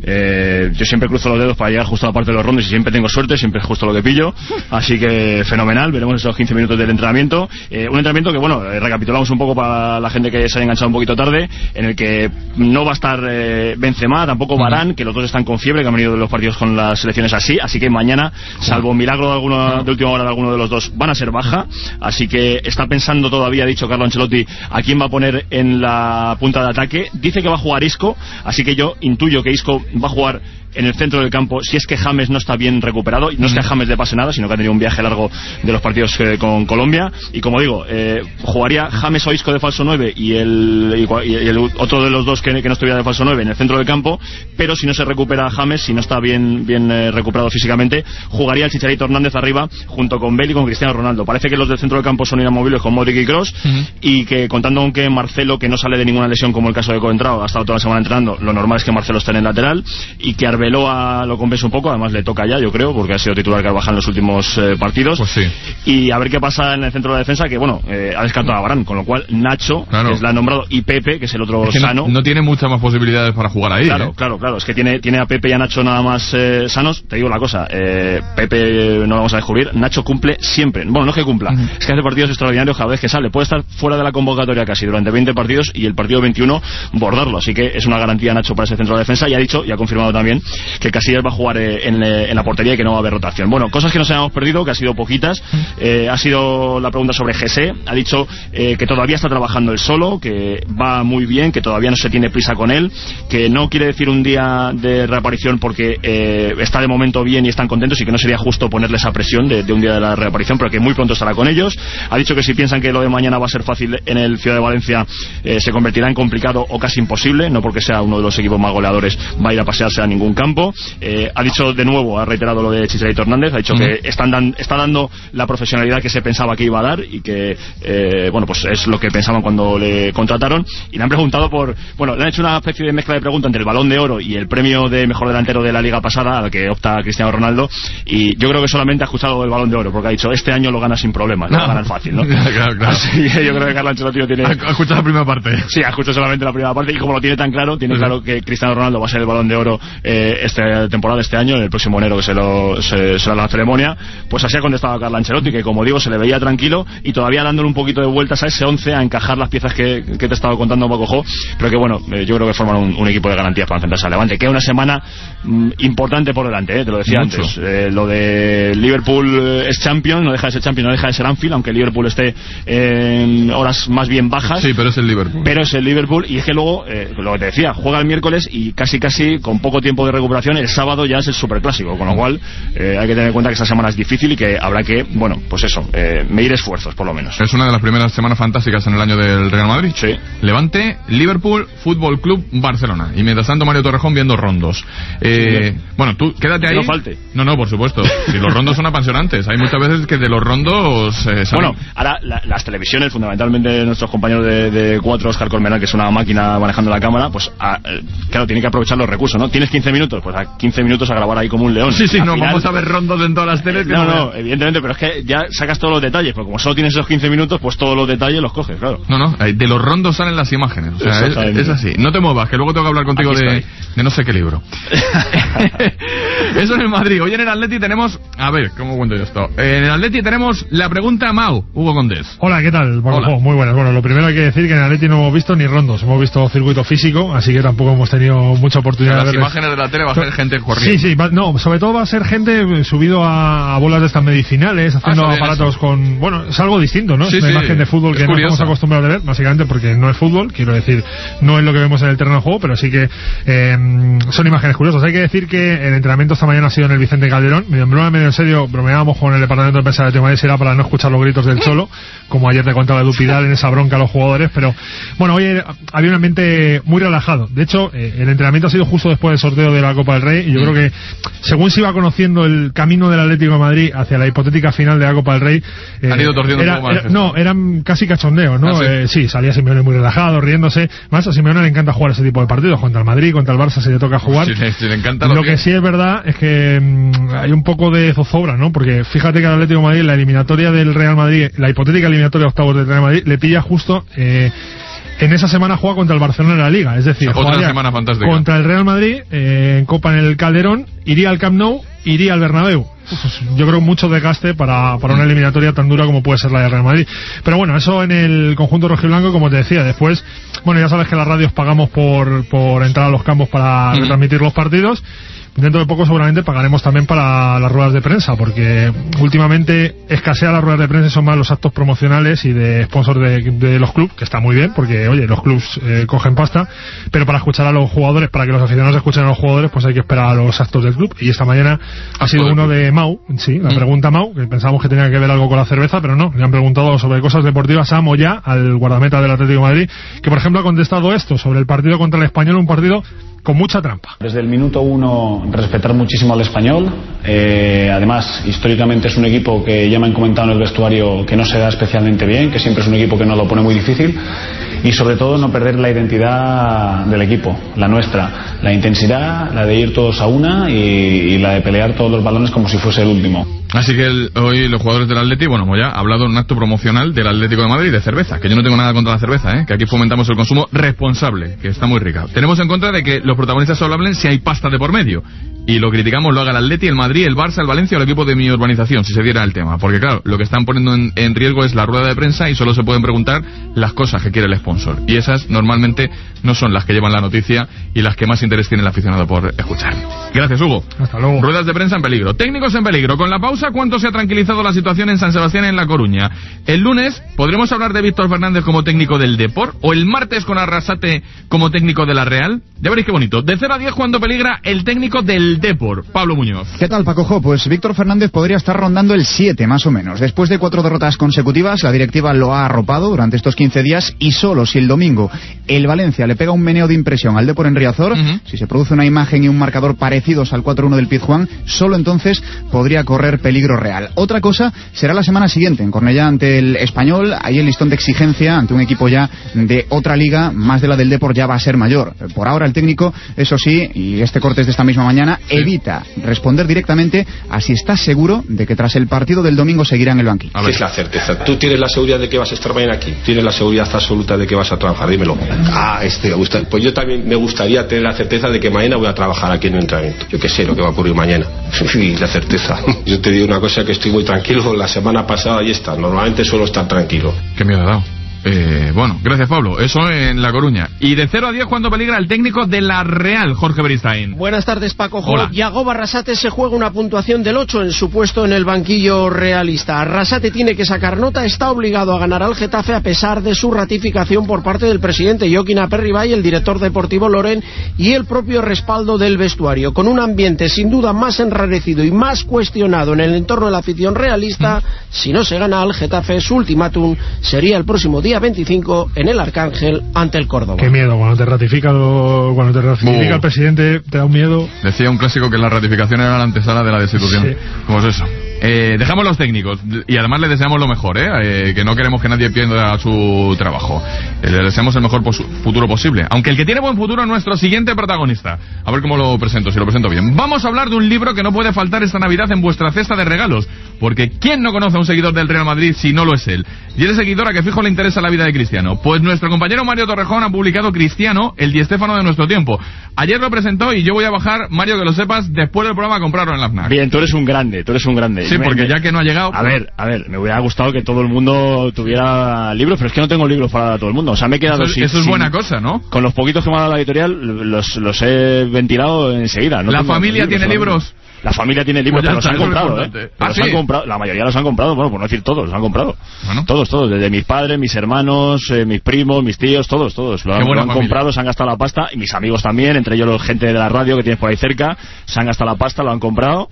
Eh, yo siempre cruzo los dedos para llegar justo a la parte de los rondos y siempre tengo suerte, siempre es justo lo que pillo. Así que fenomenal, veremos esos quince minutos del entrenamiento. Eh, un entrenamiento que, bueno, eh, recapitulamos un poco para la gente que se haya enganchado un poquito tarde, en el que no va a estar eh, Benzema, tampoco Varane, que los dos están con fiebre, que han venido de los partidos con las selecciones así, así que mañana, salvo un milagro de, alguno, de última hora de alguno de los dos, van a ser baja, así que está pensando todavía, ha dicho Carlo Ancelotti, a quién va a poner en la punta de ataque. Dice que va a jugar Isco, así que yo intuyo que Isco va a jugar en el centro del campo si es que James no está bien recuperado, y no es que a James le pase nada, sino que ha tenido un viaje largo de los partidos eh, con Colombia, y como digo, eh, jugaría James o Isco de falso nueve y el, y el otro de los dos que, que no estuviera de falso nueve en el centro del campo, pero si no se recupera James, si no está bien, bien eh, recuperado físicamente, jugaría el Chicharito Hernández arriba junto con Bale y con Cristiano Ronaldo. Parece que los del centro del campo son inamovibles con Modric y Kroos, uh-huh. y que contando con que Marcelo, que no sale de ninguna lesión como el caso de Coentrao, ha estado toda la semana entrenando, lo normal es que Marcelo esté en el lateral, y que Arbeloa lo compensa un poco, además le toca ya, yo creo, porque ha sido titular Carvajal en los últimos eh, partidos. Pues sí. Y a ver qué pasa en el centro de la defensa, que bueno, eh, ha descartado a Varane, con lo cual Nacho, claro, que es la nombrado, y Pepe, que es el otro es que sano. No, no tiene muchas más posibilidades para jugar ahí. Claro, ¿eh? claro, claro, es que tiene, tiene a Pepe y a Nacho nada más eh, sanos. Te digo la cosa, eh, Pepe no lo vamos a descubrir, Nacho cumple siempre. Bueno, no es que cumpla, uh-huh. es que hace partidos extraordinarios cada vez que sale. Puede estar fuera de la convocatoria casi durante veinte partidos y el partido veintiuno bordarlo, así que es una garantía Nacho para ese centro de defensa, y ha dicho y ha confirmado también que Casillas va a jugar eh, en, eh, en la portería y que no va a haber rotación. Bueno, cosas que nos hayamos perdido, que ha sido poquitas. Eh, ha sido la pregunta sobre Jesse, ha dicho eh, que todavía está trabajando él solo, que va muy bien, que todavía no se tiene prisa con él, que no quiere decir un día de reaparición porque eh, está de momento bien y están contentos, y que no sería justo ponerle esa presión de, de un día de la reaparición, pero que muy pronto estará con ellos. Ha dicho que si piensan que lo de mañana va a ser fácil en el Ciudad de Valencia, eh, se convertirá en complicado o casi imposible, no porque sea uno de los equipos más goleadores va a ir a pasearse a ningún campo. Eh, ha dicho de nuevo, ha reiterado lo de Chicharito Hernández, ha dicho uh-huh. que están dan, está dando la profesionalidad que se pensaba que iba a dar, y que eh, bueno, pues es lo que pensaban cuando le contrataron. Y le han preguntado por, bueno, le han hecho una especie de mezcla de preguntas entre el Balón de Oro y el premio de mejor delantero de la liga pasada al que opta Cristiano Ronaldo, y yo creo que solamente ha escuchado el Balón de Oro, porque ha dicho este año lo gana sin problemas, no, no. lo ganan fácil, ¿no? Claro, claro. Así que yo creo que Carlo Ancelotti tiene... Ha escuchado la primera parte. Sí, ha escuchado solamente la primera parte, y como lo tiene tan claro, tiene sí. claro que Cristiano Ronaldo va a ser el Balón de Oro eh, esta temporada, este año, en el próximo enero que se lo se, será la ceremonia. Pues así ha contestado Carlo Ancelotti, que como digo se le veía tranquilo y todavía dándole un poquito de vueltas a ese once, a encajar las piezas que, que te he estado contando Paco Jo, pero que bueno, eh, yo creo que forman un, un equipo de garantías para enfrentarse al Levante. Queda una semana mm, importante por delante, eh, te lo decía Mucho. antes. Eh, lo de Liverpool es champion, no deja de ser champion, no deja de ser Anfield, aunque Liverpool esté en horas más bien bajas. Sí, pero es el Liverpool. Pero es el Liverpool, y es que luego, eh, lo que te decía, juega el miércoles y casi casi con poco tiempo de recuperación, el sábado ya es el superclásico, con lo cual eh, hay que tener en cuenta que esta semana es difícil y que habrá que, bueno, pues eso, eh, medir esfuerzos por lo menos. Es una de las primeras semanas fantásticas en el año del Real Madrid. Sí. Levante, Liverpool, Fútbol Club Barcelona. Y mientras tanto Mario Torrejón viendo rondos. Eh, bueno, tú quédate ahí. Que no falte. No, no, por supuesto. Si los rondos son apasionantes. Hay muchas veces que de los rondos eh, salen... Bueno, ahora la, las televisiones, fundamentalmente nuestros compañeros de, de cuatro, Oscar Colmenal, que es una máquina manejando la cámara, pues a, eh, claro, tiene que aprovechar los recursos, ¿no? Tienes quince minutos, pues a quince minutos a grabar ahí como un león. Sí, sí, Al no, final, vamos a ver rondos en todas las teles. Eh, no, no, no, evidentemente, pero es que ya sacas todos los detalles, porque como solo tienes esos quince minutos, pues todos los detalles los coges, claro. No, no, de los rondos salen las imágenes. O sea, es, es así. No te muevas, que luego tengo que hablar contigo de, de no sé qué libro. Eso en el Madrid. Hoy en el Atleti tenemos... A ver, ¿cómo cuento yo esto? En el Atleti tenemos la pregunta a Mau, Hugo Condés. Hola, ¿qué tal? Bueno, Hola. Oh, muy buenas. Bueno, lo primero hay que decir que en el Atleti no hemos visto ni rondos, hemos visto circuito físico, así que tampoco hemos tenido mucha oportunidad Las de ver. imágenes de la tele va a ser gente corriendo. Sí, sí, va, no, sobre todo va a ser gente subido a, a bolas de estas medicinales, haciendo Ah, bien, aparatos eso. con... Bueno, es algo distinto, ¿no? Sí, es una sí, imagen de fútbol es que no curioso. estamos acostumbrados a ver, básicamente porque no es fútbol, quiero decir, no es lo que vemos en el terreno de juego, pero sí que eh, son imágenes curiosas. Hay que decir que el entrenamiento esta mañana ha sido en el Vicente Calderón, medio en broma, medio en serio, bromeábamos con el departamento de prensa de Temadés, era para no escuchar los gritos del Cholo, como ayer te contaba Edu Pidal en esa bronca a los jugadores, pero bueno, hoy había un ambiente muy relajado. De hecho, eh, el entrenamiento ha sido justo después del sorteo de la Copa del Rey, y yo mm. creo que según se iba conociendo el camino del Atlético de Madrid hacia la hipotética final de la Copa del Rey, eh, han ido torciendo era, un poco más. Era, no, eran casi cachondeos, ¿no? ¿Ah, sí? Eh, sí, salía Simeone muy relajado, riéndose. Más a Simeone le encanta jugar ese tipo de partidos, contra el Madrid, contra el Barça se le toca jugar. Sí, sí, le encanta lo lo que... que sí es verdad es que mmm, hay un poco de zozobra, ¿no? Porque fíjate que el Atlético de Madrid, la eliminatoria del Real Madrid, la hipotética eliminatoria de octavos del Real Madrid, le pilla justo... Eh, en esa semana juega contra el Barcelona en la Liga, es decir, otra semana fantástica contra el Real Madrid eh, en Copa en el Calderón, iría al Camp Nou, iría al Bernabéu. Uf, yo creo mucho desgaste para, para una eliminatoria tan dura como puede ser la del Real Madrid. Pero bueno, eso en el conjunto rojiblanco, como te decía. Después, bueno, ya sabes que las radios pagamos por, por entrar a los campos para uh-huh. retransmitir los partidos. Dentro de poco seguramente pagaremos también para las ruedas de prensa, porque últimamente escasea las ruedas de prensa y son más los actos promocionales y de sponsors de, de los clubes, que está muy bien, porque oye, los clubes eh, cogen pasta, pero para escuchar a los jugadores, para que los aficionados escuchen a los jugadores, pues hay que esperar a los actos del club. Y esta mañana ha sido uno de Mau, sí, la mm. pregunta Mau, que pensábamos que tenía que ver algo con la cerveza, pero no, le han preguntado sobre cosas deportivas a Moya, al guardameta del Atlético de Madrid, que por ejemplo ha contestado esto sobre el partido contra el Español, un partido con mucha trampa. Desde el minuto uno respetar muchísimo al Español, eh, además históricamente es un equipo que ya me han comentado en el vestuario que no se da especialmente bien, que siempre es un equipo que nos lo pone muy difícil, y sobre todo no perder la identidad del equipo, la nuestra, la intensidad, la de ir todos a una y, y la de pelear todos los balones como si fuese el último. Así que el, hoy los jugadores del Atleti, bueno, hemos ya hablado en un acto promocional del Atlético de Madrid de cerveza, que yo no tengo nada contra la cerveza, ¿eh? Que aquí fomentamos el consumo responsable, que está muy rica. Tenemos en contra de que los protagonistas solo hablen si hay pasta de por medio, y lo criticamos lo haga el Atleti, el Madrid, el Barça, el Valencia o el equipo de mi urbanización, si se diera el tema, porque claro, lo que están poniendo en, en riesgo es la rueda de prensa y solo se pueden preguntar las cosas que quiere el sponsor, y esas normalmente no son las que llevan la noticia y las que más interés tiene el aficionado por escuchar. Gracias, Hugo. Hasta luego. Ruedas de prensa en peligro, técnicos en peligro. Con la pausa, ¿cuánto se ha tranquilizado la situación en San Sebastián y en La Coruña? El lunes podremos hablar de Víctor Fernández como técnico del Depor, o el martes con Arrasate como técnico de la Real. Ya veréis qué bonito. De cero a diez, cuando peligra el técnico del Depor, Pablo Muñoz. ¿Qué tal, Pacojo? Pues Víctor Fernández podría estar rondando el siete, más o menos. Después de cuatro derrotas consecutivas, la directiva lo ha arropado durante estos quince días, y solo si el domingo el Valencia le pega un meneo de impresión al Depor en Riazor, uh-huh. si se produce una imagen y un marcador parecidos al cuatro uno del Pizjuán, solo entonces podría correr peligro real. Otra cosa será la semana siguiente, en Cornellá ante el Español. Ahí el listón de exigencia ante un equipo ya de otra liga, más de la del Depor, ya va a ser mayor. Por ahora el técnico, eso sí, y este corte es de esta misma mañana, sí. evita responder directamente a si está seguro de que tras el partido del domingo seguirá en el banquillo. ¿Qué es la certeza? ¿Tú tienes la seguridad de que vas a estar mañana aquí? ¿Tienes la seguridad absoluta de que vas a trabajar? Dímelo. Ah, este me gusta. Pues yo también me gustaría tener la certeza de que mañana voy a trabajar aquí en el entrenamiento. Yo qué sé lo que va a ocurrir mañana. Sí, la certeza. Yo te digo una cosa, que estoy muy tranquilo. La semana pasada y esta, normalmente suelo estar tranquilo. ¿Qué miedo ha dado? Eh, bueno, gracias Pablo. Eso en La Coruña. Y de cero a diez, ¿cuándo peligra el técnico de la Real, Jorge Beristain? Buenas tardes, Paco. Hola. Yagoba Arrasate se juega una puntuación del ocho en su puesto en el banquillo realista. Arrasate tiene que sacar nota, está obligado a ganar al Getafe a pesar de su ratificación por parte del presidente Joaquín Aperribay, el director deportivo Loren y el propio respaldo del vestuario. Con un ambiente sin duda más enrarecido y más cuestionado en el entorno de la afición realista, mm. si no se gana al Getafe, su ultimátum sería el próximo día veinticinco en el Arcángel ante el Córdoba. Qué miedo, cuando te ratifica lo, cuando te ratifica uh. el presidente, te da un miedo. Decía un clásico que la ratificación era la antesala de la destitución. Sí. ¿Cómo es eso? Eh, dejamos los técnicos y además le deseamos lo mejor, ¿eh? Eh, que no queremos que nadie pierda su trabajo. Eh, le deseamos el mejor pos- futuro posible. Aunque el que tiene buen futuro es nuestro siguiente protagonista. A ver cómo lo presento, si lo presento bien. Vamos a hablar de un libro que no puede faltar esta Navidad en vuestra cesta de regalos. Porque ¿quién no conoce a un seguidor del Real Madrid si no lo es él? Y es seguidor a que fijo le interesa la vida de Cristiano. Pues nuestro compañero Mario Torrejón ha publicado Cristiano, el Di Stéfano de nuestro tiempo. Ayer lo presentó y yo voy a bajar, Mario, que lo sepas, después del programa a comprarlo en la FNAC. Bien, tú eres un grande, tú eres un grande. Sí, porque ya que no ha llegado... A ver, a ver, me hubiera gustado que todo el mundo tuviera libros, pero es que no tengo libros para dar a todo el mundo. O sea, me he quedado eso, sin... Eso es sin, buena cosa, ¿no? Con los poquitos que me ha dado la editorial, los, los he ventilado enseguida. No ¿La familia tiene libros? La familia tiene libros, pues pero los han comprado, ¿eh? Pero ah, los ¿sí? han comprado, la mayoría los han comprado, bueno, por no decir todos, los han comprado. Bueno. Todos, todos, desde mis padres, mis hermanos, eh, mis primos, mis tíos, todos, todos. Lo, han, lo han comprado, se han gastado la pasta, y mis amigos también, entre ellos la gente de la radio que tienes por ahí cerca, se han gastado la pasta, lo han comprado,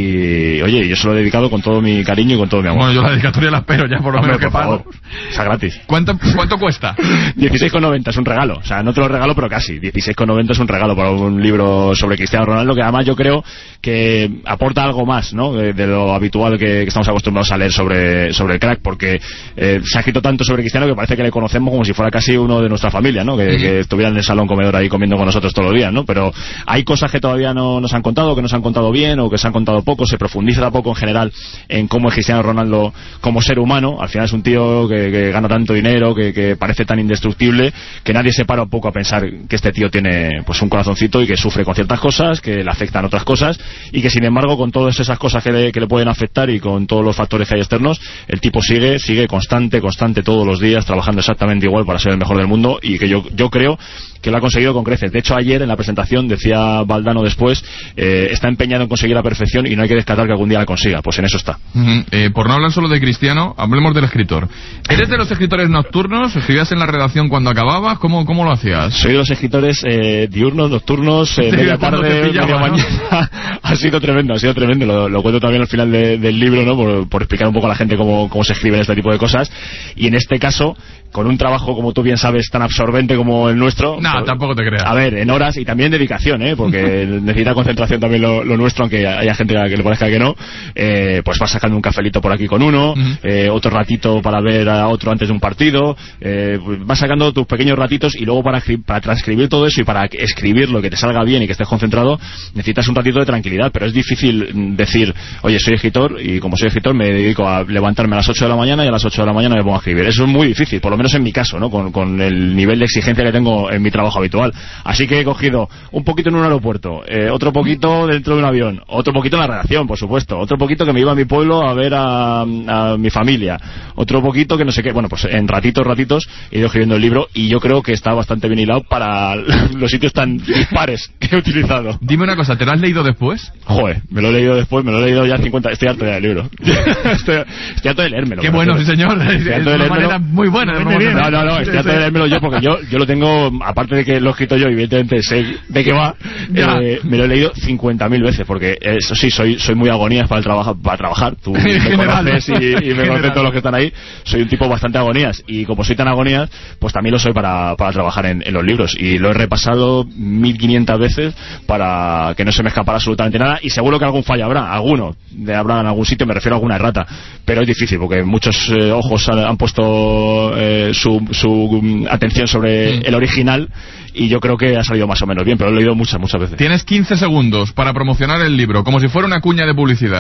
y oye, yo se lo he dedicado con todo mi cariño y con todo mi amor. Bueno, yo la dedicatoria la espero ya, por lo menos que pago. Está gratis. ¿Cuánto, cuánto cuesta? dieciséis con noventa, es un regalo. O sea, no te lo regalo, pero casi. dieciséis con noventa es un regalo para un libro sobre Cristiano Ronaldo, que además yo creo que aporta algo más, ¿no? De, de lo habitual que, que estamos acostumbrados a leer sobre, sobre el crack, porque eh, se ha escrito tanto sobre Cristiano que parece que le conocemos como si fuera casi uno de nuestra familia, ¿no? Que, uh-huh. que estuviera en el salón comedor ahí comiendo con nosotros todos los días, ¿no? Pero hay cosas que todavía no nos han contado, que nos han contado bien o que se han contado poco, se profundiza poco en general en cómo es Cristiano Ronaldo como ser humano. Al final es un tío que, que gana tanto dinero, que, que parece tan indestructible, que nadie se para un poco a pensar que este tío tiene pues un corazoncito y que sufre con ciertas cosas, que le afectan otras cosas, y que sin embargo con todas esas cosas que le, que le pueden afectar y con todos los factores que hay externos, el tipo sigue, sigue constante, constante todos los días, trabajando exactamente igual para ser el mejor del mundo, y que yo, yo creo que lo ha conseguido con creces. De hecho, ayer en la presentación decía Valdano después, eh, está empeñado en conseguir la perfección y no hay que descartar que algún día la consiga. Pues en eso está. Uh-huh. Eh, por no hablar solo de Cristiano, hablemos del escritor. ¿Eres de los escritores nocturnos? ¿Escribías en la redacción cuando acababas? ¿Cómo, cómo lo hacías? Soy de los escritores eh, diurnos, nocturnos, eh, sí, media tarde, pillaba, media ¿no? mañana. Ha sido tremendo, ha sido tremendo. Lo, lo cuento también al final de, del libro, ¿no? Por, por explicar un poco a la gente cómo, cómo se escriben este tipo de cosas. Y en este caso, con un trabajo, como tú bien sabes, tan absorbente como el nuestro... No, pues, tampoco te creas. A ver, en horas y también dedicación, ¿eh? Porque necesita concentración también lo, lo nuestro, aunque haya gente que le parezca que no. Eh, pues vas sacando un cafelito por aquí con uno, uh-huh. eh, otro ratito para ver a otro antes de un partido, eh, vas sacando tus pequeños ratitos, y luego para, para transcribir todo eso y para escribir lo que te salga bien y que estés concentrado, necesitas un ratito de tranquilidad. Pero es difícil decir, oye, soy escritor y como soy escritor me dedico a levantarme a las ocho de la mañana y a las ocho de la mañana me pongo a escribir. Eso es muy difícil, por lo menos en mi caso, ¿no? Con, con el nivel de exigencia que tengo en mi trabajo habitual. Así que he cogido un poquito en un aeropuerto, eh, otro poquito dentro de un avión, otro poquito en la redacción, por supuesto, otro poquito que me iba a mi pueblo a ver a, a mi familia, otro poquito que no sé qué. Bueno, pues en ratitos, ratitos he ido escribiendo el libro, y yo creo que está bastante bien hilado para los sitios tan dispares que he utilizado. Dime una cosa, ¿te lo has leído después? Joder, me lo he leído después, me lo he leído ya cincuenta, estoy harto ya del libro. estoy, estoy harto de leérmelo. Qué bueno, sí señor, es una leérmelo. Manera muy buena de no, no, no, no, estoy harto de leérmelo yo, porque yo, yo lo tengo, aparte de que lo he escrito yo, evidentemente sé de qué va, eh, me lo he leído cincuenta mil veces, porque eso sí, soy soy muy agonías para el trabajo, para trabajar. Tú me general, conoces y, y me conocen todos los que están ahí. Soy un tipo bastante agonías, y como soy tan agonías, pues también lo soy para, para trabajar en, en los libros, y lo he repasado mil quinientas veces para que no se me escapara absolutamente nada, y seguro que algún fallo habrá, alguno de habrá en algún sitio, me refiero a alguna errata, pero es difícil porque muchos eh, ojos han, han puesto eh, su, su atención sobre el original, y yo creo que ha salido más o menos bien, pero lo he leído muchas, muchas veces. Tienes quince segundos para promocionar el libro, como si fuera una cuña de publicidad.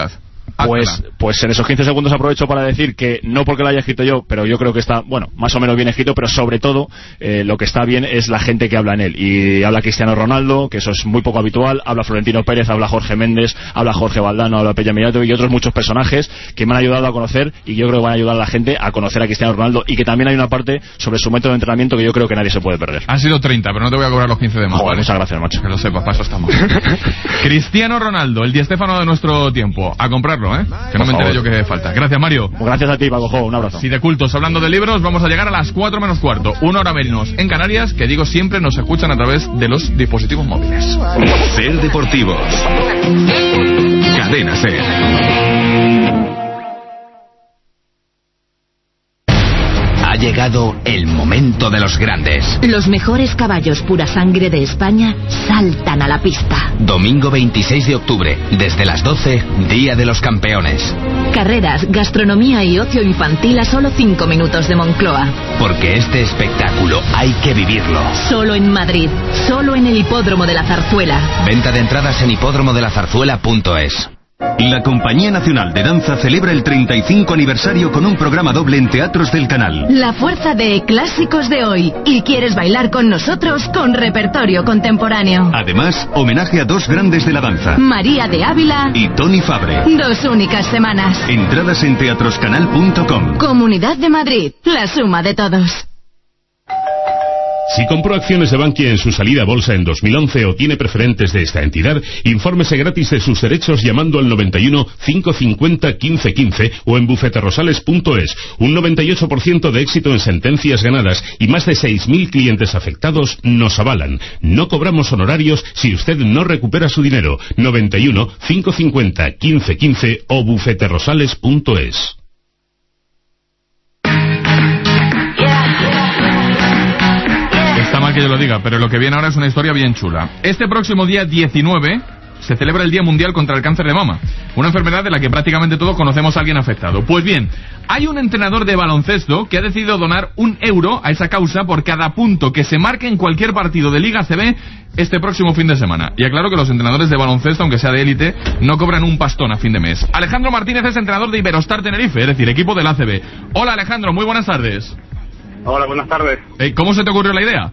Pues, pues en esos quince segundos aprovecho para decir que no porque lo haya escrito yo, pero yo creo que está, bueno, más o menos bien escrito, pero sobre todo eh, lo que está bien es la gente que habla en él. Y habla Cristiano Ronaldo, que eso es muy poco habitual, habla Florentino Pérez, habla Jorge Méndez, habla Jorge Valdano, habla Peña Mirato y otros muchos personajes que me han ayudado a conocer, y yo creo que van a ayudar a la gente a conocer a Cristiano Ronaldo, y que también hay una parte sobre su método de entrenamiento que yo creo que nadie se puede perder. Han sido treinta, pero no te voy a cobrar los quince de más. Joder, muchas gracias, macho. Que lo sepas, para eso estamos. Cristiano Ronaldo, el Di Stéfano de nuestro tiempo. A comprarlo, ¿eh? Que no me enteré yo que falta. Gracias, Mario. Gracias a ti, Paco Jo, un abrazo. Si de cultos, hablando de libros, vamos a llegar a las cuatro menos cuarto, una hora menos en Canarias, que digo siempre nos escuchan a través de los dispositivos móviles. Ser Deportivos. Cadena Ser. Ha llegado el momento de los grandes. Los mejores caballos pura sangre de España saltan a la pista. Domingo veintiséis de octubre, desde las doce, Día de los Campeones. Carreras, gastronomía y ocio infantil a solo cinco minutos de Moncloa. Porque este espectáculo hay que vivirlo. Solo en Madrid, solo en el Hipódromo de la Zarzuela. Venta de entradas en hipódromo de la zarzuela punto es. La Compañía Nacional de Danza celebra el treinta y cinco aniversario con un programa doble en teatros del canal. La fuerza de clásicos de hoy. ¿Y quieres bailar con nosotros? Con repertorio contemporáneo. Además, homenaje a dos grandes de la danza. María de Ávila y Tony Fabre. Dos únicas semanas. Entradas en teatroscanal punto com. Comunidad de Madrid. La suma de todos. Si compró acciones de Bankia en su salida a bolsa en dos mil once o tiene preferentes de esta entidad, infórmese gratis de sus derechos llamando al noventa y uno, cinco cincuenta, quince quince o en bufeterosales punto es. Un noventa y ocho por ciento de éxito en sentencias ganadas y más de seis mil clientes afectados nos avalan. No cobramos honorarios si usted no recupera su dinero. noventa y uno, cinco cincuenta, quince quince o bufeterosales punto es. Está mal que yo lo diga, pero lo que viene ahora es una historia bien chula. Este próximo día diecinueve se celebra el Día Mundial contra el Cáncer de Mama, una enfermedad de la que prácticamente todos conocemos a alguien afectado. Pues bien, hay un entrenador de baloncesto que ha decidido donar un euro a esa causa por cada punto que se marque en cualquier partido de Liga A C B este próximo fin de semana. Y aclaro que los entrenadores de baloncesto, aunque sea de élite, no cobran un pastón a fin de mes. Alejandro Martínez es entrenador de Iberostar Tenerife, es decir, equipo del A C B. Hola Alejandro, muy buenas tardes. Hola, buenas tardes. Eh, ¿Cómo se te ocurrió la idea?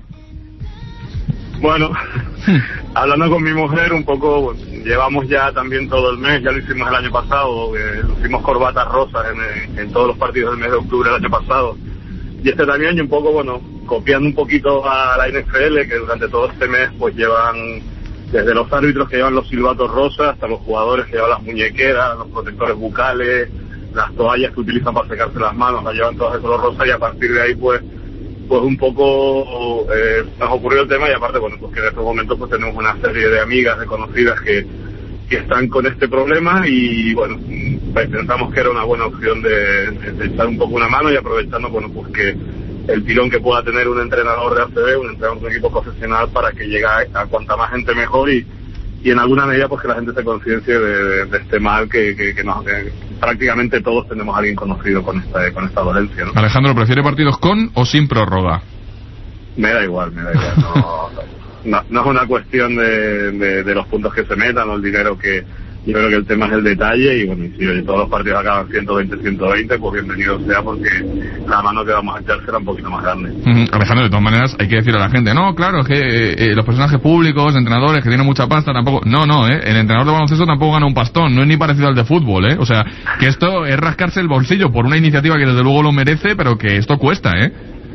Bueno, hablando con mi mujer un poco, bueno, llevamos ya también todo el mes, ya lo hicimos el año pasado, eh, lucimos corbatas rosas en, en todos los partidos del mes de octubre del año pasado. Y este también, y un poco, bueno, copiando un poquito a la N F L, que durante todo este mes pues llevan, desde los árbitros que llevan los silbatos rosas, hasta los jugadores que llevan las muñequeras, los protectores bucales, las toallas que utilizan para secarse las manos, las llevan todas de color rosa, y a partir de ahí pues pues un poco eh, nos ocurrió el tema, y aparte, bueno, pues que en estos momentos pues tenemos una serie de amigas, de conocidas que, que están con este problema, y bueno, pues pensamos que era una buena opción de, de, de echar un poco una mano, y aprovechando, bueno, pues que el tirón que pueda tener un entrenador de A C B, un entrenador de un equipo profesional, para que llegue a, a cuanta más gente mejor, y y en alguna medida pues que la gente se conciencie de, de, de este mal que, que, que, nos, que prácticamente todos tenemos a alguien conocido con esta con esta dolencia, ¿no? Alejandro, ¿prefiere partidos con o sin prórroga? Me da igual, me da igual. No, no, no es una cuestión de, de, de los puntos que se metan o el dinero que... Yo creo que el tema es el detalle, y bueno, y si hoy todos los partidos acaban ciento veinte, ciento veinte, pues bienvenido sea, porque la mano que vamos a echar será un poquito más grande. Uh-huh. Alejandro, de todas maneras hay que decir a la gente, no, claro, es que eh, eh, los personajes públicos, entrenadores que tienen mucha pasta, tampoco... No, no, eh, el entrenador de baloncesto tampoco gana un pastón, no es ni parecido al de fútbol, eh. O sea, que esto es rascarse el bolsillo por una iniciativa que desde luego lo merece, pero que esto cuesta, eh.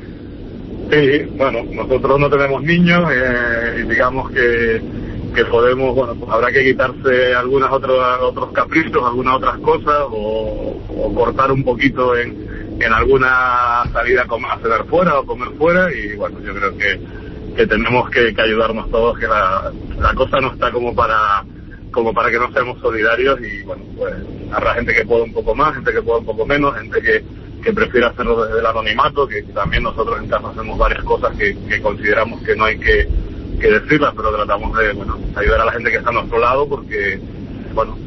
Sí, bueno, nosotros no tenemos niños, eh, y digamos que... que podemos, bueno, pues habrá que quitarse algunas otros otros caprichos, algunas otras cosas, o, o cortar un poquito en, en alguna salida a, a cenar fuera o comer fuera, y bueno, yo creo que, que tenemos que, que ayudarnos todos, que la, la cosa no está como para como para que no seamos solidarios, y bueno, pues habrá gente que pueda un poco más, gente que pueda un poco menos, gente que, que prefiere hacerlo desde el anonimato, que también nosotros en casa hacemos varias cosas que, que consideramos que no hay que que decirlas, pero tratamos de, bueno, ayudar a la gente que está a nuestro lado, porque, bueno,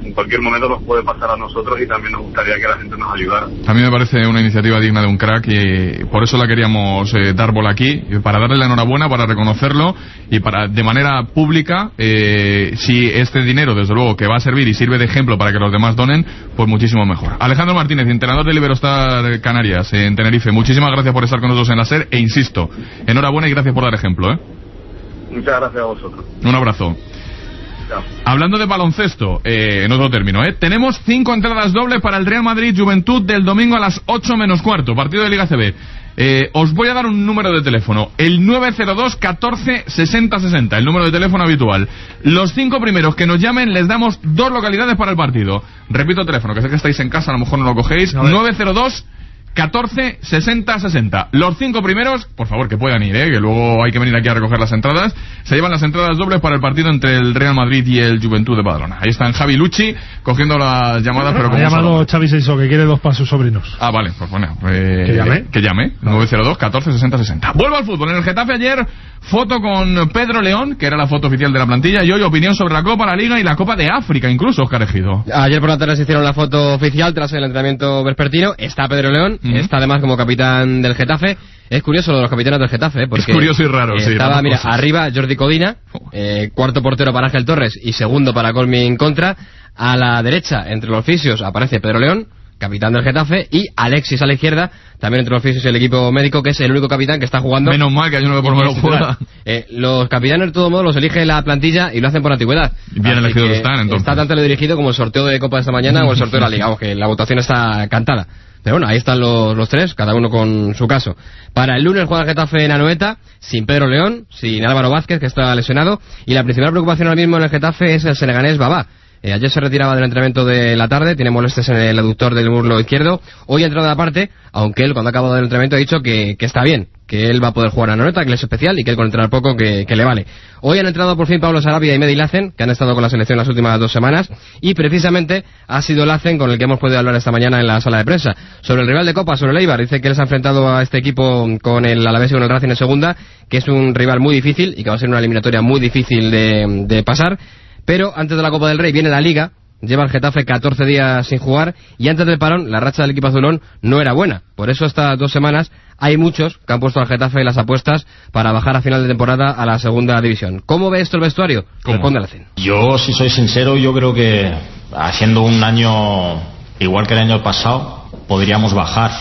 en cualquier momento nos puede pasar a nosotros y también nos gustaría que la gente nos ayudara. A mí me parece una iniciativa digna de un crack y por eso la queríamos eh, dar bola aquí, para darle la enhorabuena, para reconocerlo y para, de manera pública, eh, si este dinero, desde luego, que va a servir y sirve de ejemplo para que los demás donen, pues muchísimo mejor. Alejandro Martínez, entrenador del Iberostar Canarias en Tenerife, muchísimas gracias por estar con nosotros en la SER e insisto, enhorabuena y gracias por dar ejemplo, ¿eh? Muchas gracias a vosotros. Un abrazo. Chao. Hablando de baloncesto, eh, en otro término, ¿eh? Tenemos cinco entradas dobles para el Real Madrid Juventud del domingo a las ocho menos cuarto, partido de Liga C B. Eh, os voy a dar un número de teléfono, el nueve cero dos catorce sesenta sesenta, el número de teléfono habitual. Los cinco primeros que nos llamen les damos dos localidades para el partido. Repito el teléfono, que sé que estáis en casa, a lo mejor no lo cogéis. nueve cero dos catorce sesenta sesenta. Los cinco primeros, por favor, que puedan ir, ¿eh? Que luego hay que venir aquí a recoger las entradas. Se llevan las entradas dobles para el partido entre el Real Madrid y el Juventud de Badalona. Ahí están Javi Lucci cogiendo las llamadas, pero ha como llamado solo... Xavi Seiso, que quiere dos para sus sobrinos. Ah, vale, pues bueno, eh, ¿Que llame? Que llame, nueve cero dos catorce sesenta sesenta. Vuelvo al fútbol. En el Getafe ayer, foto con Pedro León, que era la foto oficial de la plantilla, y hoy opinión sobre la Copa, la Liga y la Copa de África, incluso, Óscar Ejido. Ayer por la tarde se hicieron la foto oficial tras el entrenamiento vespertino. Está Pedro León, uh-huh. Está además como capitán del Getafe. Es curioso lo de los capitanes del Getafe, porque es curioso y raro, eh, sí. Estaba, mira, cosas. Arriba Jordi Codina, eh, cuarto portero para Ángel Torres y segundo para Colmin Contra. A la derecha, entre los fisios, aparece Pedro León, capitán del Getafe, y Alexis a la izquierda, también entre los fisios y el equipo médico, que es el único capitán que está jugando. Menos mal que hay uno que por lo menos juega. Eh, los capitanes de todo modo los elige la plantilla y lo hacen por antigüedad. Bien elegidos están, entonces. Está tanto dirigido como el sorteo de Copa de esta mañana o el sorteo de la Liga, vamos, que la votación está cantada. Pero bueno, ahí están los, los tres, cada uno con su caso. Para el lunes juega el Getafe en Anoeta, sin Pedro León, sin Álvaro Vázquez, que está lesionado, y la principal preocupación ahora mismo en el Getafe es el senegalés Babá. Eh, ayer se retiraba del entrenamiento de la tarde, tiene molestias en el aductor del muslo izquierdo. Hoy ha entrado de aparte, aunque él cuando ha acabado el entrenamiento ha dicho que, que está bien, que él va a poder jugar a Anoeta, que él es especial y que él con entrenar poco que, que le vale. Hoy han entrado por fin Pablo Sarabia y Mehdi Lacen, que han estado con la selección las últimas dos semanas, y precisamente ha sido Lacen con el que hemos podido hablar esta mañana en la sala de prensa. Sobre el rival de Copa, sobre el Eibar, dice que él se ha enfrentado a este equipo con el Alavés y con el Racing en segunda, que es un rival muy difícil y que va a ser una eliminatoria muy difícil de, de pasar, pero antes de la Copa del Rey viene la Liga. Lleva el Getafe catorce días sin jugar y antes del parón la racha del equipo azulón no era buena. Por eso estas dos semanas hay muchos que han puesto al Getafe las apuestas para bajar a final de temporada a la segunda división. ¿Cómo ve esto el vestuario? Responde Lacen. Yo, si soy sincero, yo creo que haciendo un año igual que el año pasado podríamos bajar.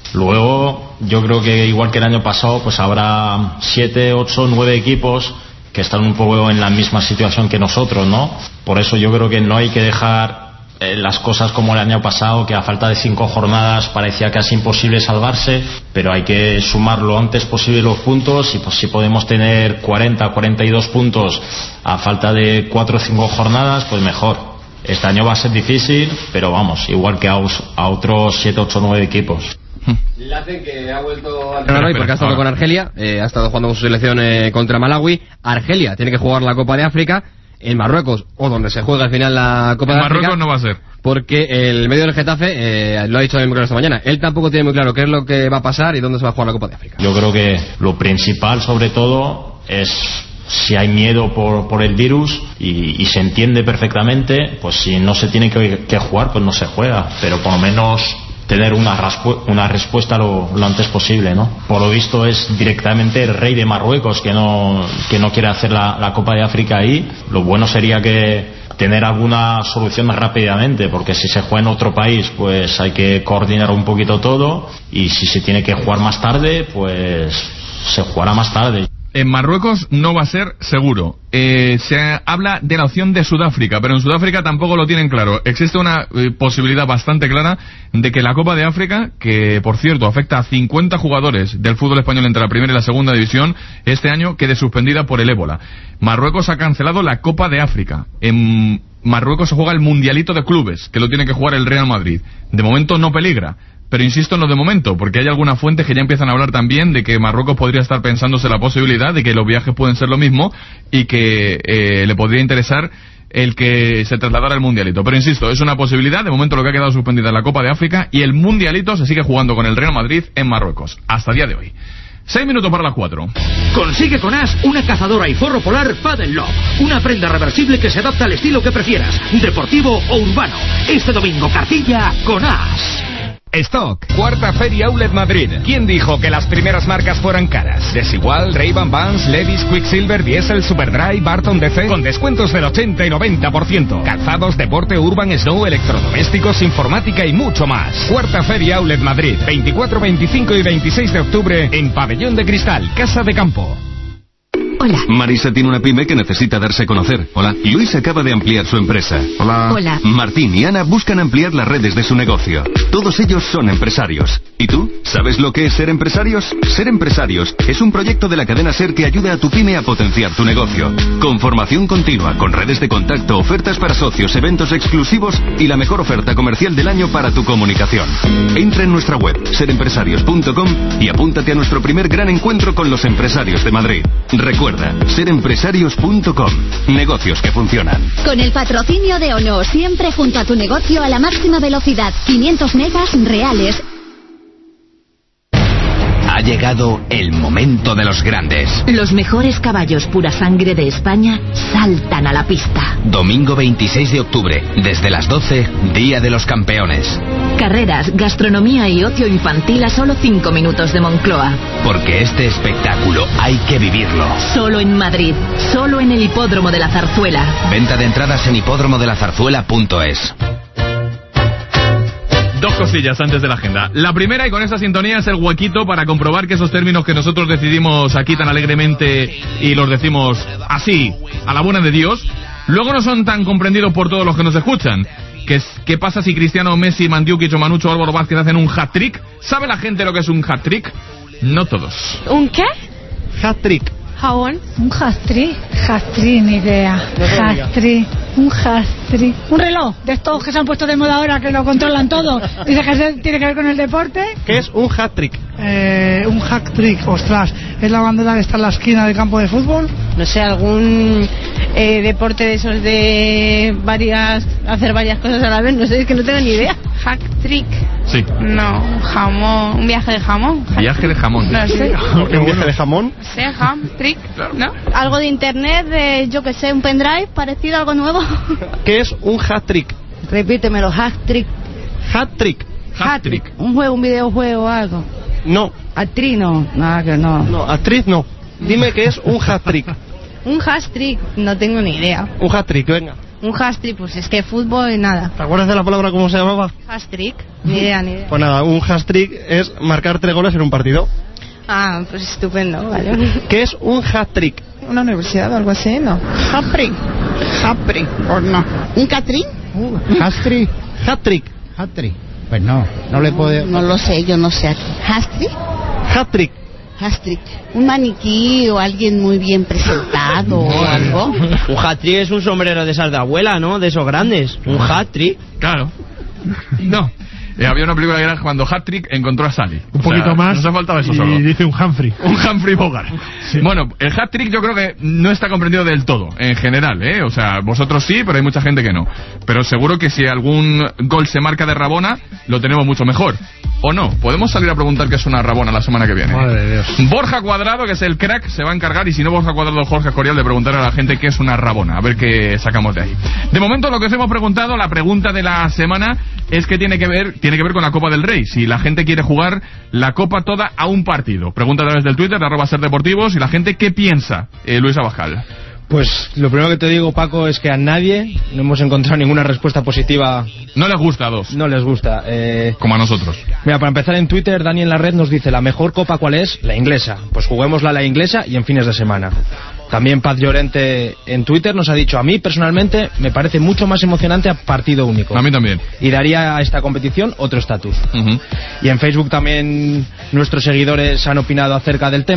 Luego yo creo que igual que el año pasado pues habrá siete, ocho, nueve equipos que están un poco en la misma situación que nosotros, ¿no? Por eso yo creo que no hay que dejar eh, las cosas como el año pasado, que a falta de cinco jornadas parecía casi imposible salvarse, pero hay que sumar lo antes posible los puntos y pues si podemos tener cuarenta, cuarenta y dos puntos a falta de cuatro o cinco jornadas, pues mejor. Este año va a ser difícil, pero vamos, igual que a, a otros siete, ocho, nueve equipos. Lacen, que ha vuelto a entrenar hoy porque ha estado ahora con Argelia, eh, ha estado jugando con su selección eh, contra Malawi. Argelia tiene que jugar la Copa de África en Marruecos, o donde se juega al final la Copa en de África. Marruecos no va a ser. Porque el medio del Getafe, eh, lo ha dicho muy claro esta mañana, él tampoco tiene muy claro qué es lo que va a pasar y dónde se va a jugar la Copa de África. Yo creo que lo principal, sobre todo, es si hay miedo por, por el virus y, y se entiende perfectamente, pues si no se tiene que, que jugar, pues no se juega, pero por lo menos tener una, una respuesta lo, lo antes posible, ¿no? Por lo visto es directamente el rey de Marruecos que no, que no quiere hacer la, la Copa de África ahí. Lo bueno sería que tener alguna solución rápidamente, porque si se juega en otro país pues hay que coordinar un poquito todo, y si se tiene que jugar más tarde pues se jugará más tarde. En Marruecos no va a ser seguro. Eh, se habla de la opción de Sudáfrica, pero en Sudáfrica tampoco lo tienen claro. Existe una eh, posibilidad bastante clara de que la Copa de África, que por cierto afecta a cincuenta jugadores del fútbol español entre la primera y la segunda división, este año quede suspendida por el ébola. Marruecos ha cancelado la Copa de África. En Marruecos se juega el Mundialito de Clubes, que lo tiene que jugar el Real Madrid. De momento no peligra. Pero insisto en lo de momento, porque hay algunas fuentes que ya empiezan a hablar también de que Marruecos podría estar pensándose la posibilidad de que los viajes pueden ser lo mismo y que eh, le podría interesar el que se trasladara el Mundialito. Pero insisto, es una posibilidad. De momento lo que ha quedado suspendida es la Copa de África y el Mundialito se sigue jugando con el Real Madrid en Marruecos, hasta el día de hoy. Seis minutos para las cuatro. Consigue con As una cazadora y forro polar Paddle Lock. Una prenda reversible que se adapta al estilo que prefieras, deportivo o urbano. Este domingo, cartilla con As. Stock, cuarta Feria Outlet Madrid. ¿Quién dijo que las primeras marcas fueran caras? Desigual, Ray-Ban, Vans, Levi's, Quicksilver, Diesel, Superdry, Barton D C, con descuentos del ochenta y noventa por ciento. Calzados, deporte, urban, snow, electrodomésticos, informática y mucho más. Cuarta Feria Outlet Madrid, veinticuatro, veinticinco y veintiséis de octubre en Pabellón de Cristal, Casa de Campo. Hola. Marisa tiene una pyme que necesita darse a conocer. Hola. Luis acaba de ampliar su empresa. Hola. Hola. Martín y Ana buscan ampliar las redes de su negocio. Todos ellos son empresarios. ¿Y tú? ¿Sabes lo que es ser empresarios? Ser empresarios es un proyecto de la cadena SER que ayuda a tu pyme a potenciar tu negocio. Con formación continua, con redes de contacto, ofertas para socios, eventos exclusivos y la mejor oferta comercial del año para tu comunicación. Entra en nuestra web, ser empresarios punto com, y apúntate a nuestro primer gran encuentro con los empresarios de Madrid. Recuerda, ser empresarios punto com. Negocios que funcionan. Con el patrocinio de Ono, siempre junto a tu negocio a la máxima velocidad. quinientos megas reales. Ha llegado el momento de los grandes. Los mejores caballos pura sangre de España saltan a la pista. Domingo veintiséis de octubre, desde las doce, Día de los Campeones. Carreras, gastronomía y ocio infantil a solo cinco minutos de Moncloa. Porque este espectáculo hay que vivirlo. Solo en Madrid, solo en el Hipódromo de la Zarzuela. Venta de entradas en hipódromo de la zarzuela punto es. Dos cosillas antes de la agenda. La primera, y con esa sintonía, es el huequito para comprobar que esos términos que nosotros decidimos aquí tan alegremente y los decimos así, a la buena de Dios, luego no son tan comprendidos por todos los que nos escuchan. ¿Qué, qué pasa si Cristiano, Messi, Mandiukic o Manucho Álvaro Vázquez hacen un hat-trick? ¿Sabe la gente lo que es un hat-trick? No todos. ¿Un qué? Hat-trick. ¿Jabón? Un hat-trick. Hat-trick, ni idea. Hat-trick. Un hat-trick. Un reloj de estos que se han puesto de moda ahora, que lo controlan todo. Dice que tiene que ver con el deporte. ¿Qué es un hat-trick? Eh, un hat-trick, ostras. ¿Es la bandera que está en la esquina del campo de fútbol? No sé, algún eh, deporte de esos de varias, hacer varias cosas a la vez. No sé, es que no tengo ni idea. Hat-trick. Sí. No, jamón. Un viaje de jamón. Viaje de jamón. No sé. ¿Un viaje de jamón? No sé, ham-trick, ¿no? Algo de internet, de, yo que sé, un pendrive, parecido a algo nuevo. ¿Qué es un hat-trick? Repítemelo, hat-trick. Hat-trick. Hat-trick. Un juego, un videojuego o algo. No. Actriz no, nada que no. No, actriz no. Dime qué es un hat-trick. Un hat-trick, no tengo ni idea. Un hat-trick, venga. Un hat-trick, pues es que fútbol y nada. ¿Te acuerdas de la palabra cómo se llamaba? Hat-trick, ni idea, ni idea. Pues nada, un hat-trick es marcar tres goles en un partido. Ah, pues estupendo, vale. ¿Qué es un hat-trick? Una universidad o algo así, ¿no? Hat-trick. Hat-trick, o no. ¿Un catrín? Uh, hat-trick. Hat-trick. Hat-trick. Pues no, no le puedo... No lo sé, yo no sé. ¿Hat-trick? Hat-trick. Hat-trick. Un maniquí o alguien muy bien presentado o algo. Un hat-trick es un sombrero de esas de abuela, ¿no? De esos grandes. Un hat-trick. Claro. No. Eh, había una película que era cuando Hat-trick encontró a Sally. Un o poquito sea, más. Nos ha faltado eso y solo. dice un Humphrey. Un Humphrey Bogart. Sí. Bueno, el Hat-trick yo creo que no está comprendido del todo, en general, ¿eh? O sea, vosotros sí, pero hay mucha gente que no. Pero seguro que si algún gol se marca de Rabona, lo tenemos mucho mejor. ¿O no? Podemos salir a preguntar qué es una Rabona la semana que viene. Madre de Dios. Borja Cuadrado, que es el crack, se va a encargar, y si no Borja Cuadrado, Jorge Escorial, de preguntar a la gente qué es una Rabona. A ver qué sacamos de ahí. De momento, lo que os hemos preguntado, la pregunta de la semana, es que tiene que ver, tiene que ver con la Copa del Rey. Si la gente quiere jugar la Copa toda a un partido. Pregunta a través del Twitter, de arroba ser deportivos, y la gente, ¿qué piensa? Eh, Luis Abascal. Pues lo primero que te digo, Paco, es que a nadie no hemos encontrado ninguna respuesta positiva. No les gusta a dos. No les gusta. Eh... Como a nosotros. Mira, para empezar, en Twitter, Dani en la red nos dice: ¿la mejor copa cuál es? La inglesa. Pues juguémosla la inglesa y en fines de semana. También Paz Llorente en Twitter nos ha dicho: a mí personalmente me parece mucho más emocionante a partido único. A mí también. Y daría a esta competición otro estatus. Uh-huh. Y en Facebook también nuestros seguidores han opinado acerca del tema.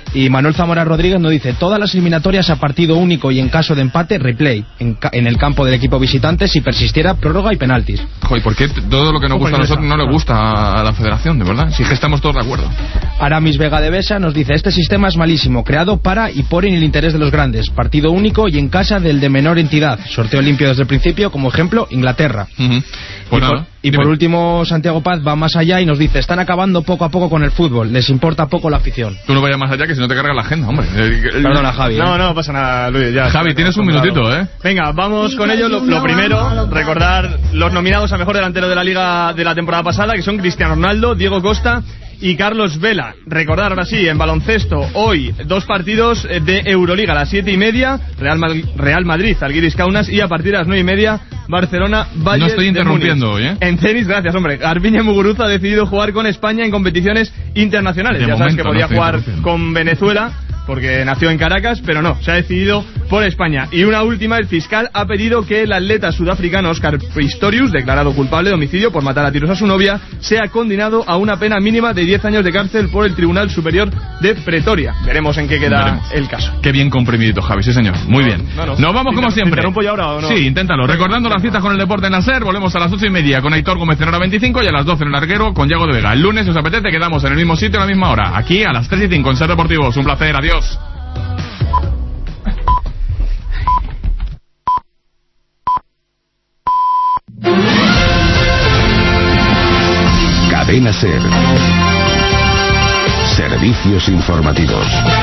Y Manuel Zamora Rodríguez nos dice, todas las eliminatorias a partido único y en caso de empate, replay, en, ca en el campo del equipo visitante si persistiera prórroga y penaltis. Joder, ¿por qué todo lo que nos gusta a nosotros no le gusta a la federación, de verdad? Si es que estamos todos de acuerdo. Aramis Vega de Besa nos dice, este sistema es malísimo, creado para y por en el interés de los grandes, partido único y en casa del de menor entidad, sorteo limpio desde el principio, como ejemplo, Inglaterra. Uh-huh. Pues y nada, por, y por último, Santiago Paz va más allá y nos dice, están acabando poco a poco con el fútbol, les importa poco la afición. Tú no vayas más allá que si no te carga la agenda, hombre. Perdona, Javi. ¿eh? No, no pasa nada, Luis. Ya, Javi, tienes un minutito, ¿eh? Venga, vamos con ello. Lo, lo primero, recordar los nominados a mejor delantero de la Liga de la temporada pasada, que son Cristiano Ronaldo, Diego Costa y Carlos Vela. Recordar ahora sí, en baloncesto, hoy dos partidos de Euroliga, a las siete y media, Real, Mal Real Madrid, Zalgiris Kaunas, y a partir de las nueve y media, Barcelona, Bayern. No estoy interrumpiendo hoy, ¿eh? En tenis, gracias, hombre. Garbiñe Muguruza ha decidido jugar con España en competiciones internacionales. De ya momento, sabes que podía no jugar con Venezuela, porque nació en Caracas, pero no, se ha decidido por España. Y una última, el fiscal ha pedido que el atleta sudafricano Oscar Pistorius, declarado culpable de homicidio por matar a tiros a su novia, sea condenado a una pena mínima de diez años de cárcel por el Tribunal Superior de Pretoria. Veremos en qué queda Veremos. el caso. Qué bien comprimidito, Javi, sí señor. Muy bien. No, no. Nos vamos como siempre. ¿Te interrumpo yo ahora o no? Sí, inténtalo. Recordando las citas con el deporte en la SER, volvemos a las ocho y media con Aitor Gómez en hora veinticinco y a las doce en el Larguero con Yago de Vega. El lunes, si os apetece, quedamos en el mismo sitio a la misma hora. Aquí a las tres y cinco en SER Deportivos. Un placer, adiós. Cadena SER. Servicios informativos.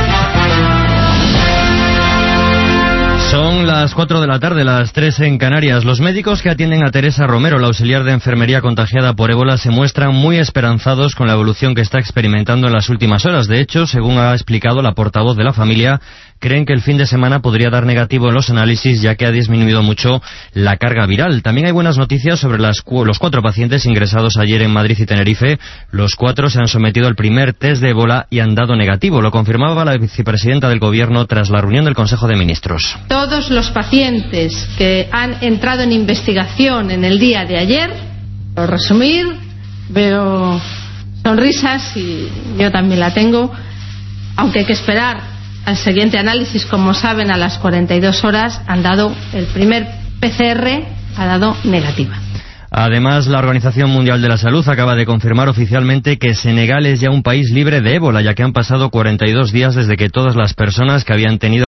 Son las cuatro de la tarde, las tres en Canarias. Los médicos que atienden a Teresa Romero, la auxiliar de enfermería contagiada por ébola, se muestran muy esperanzados con la evolución que está experimentando en las últimas horas. De hecho, según ha explicado la portavoz de la familia, creen que el fin de semana podría dar negativo en los análisis, ya que ha disminuido mucho la carga viral. También hay buenas noticias sobre las cu los cuatro pacientes ingresados ayer en Madrid y Tenerife. Los cuatro se han sometido al primer test de ébola y han dado negativo. Lo confirmaba la vicepresidenta del Gobierno tras la reunión del Consejo de Ministros. Todos los pacientes que han entrado en investigación en el día de ayer, por resumir, veo sonrisas y yo también la tengo, aunque hay que esperar al siguiente análisis, como saben, a las cuarenta y dos horas han dado el primer P C R, ha dado negativa. Además, la Organización Mundial de la Salud acaba de confirmar oficialmente que Senegal es ya un país libre de ébola, ya que han pasado cuarenta y dos días desde que todas las personas que habían tenido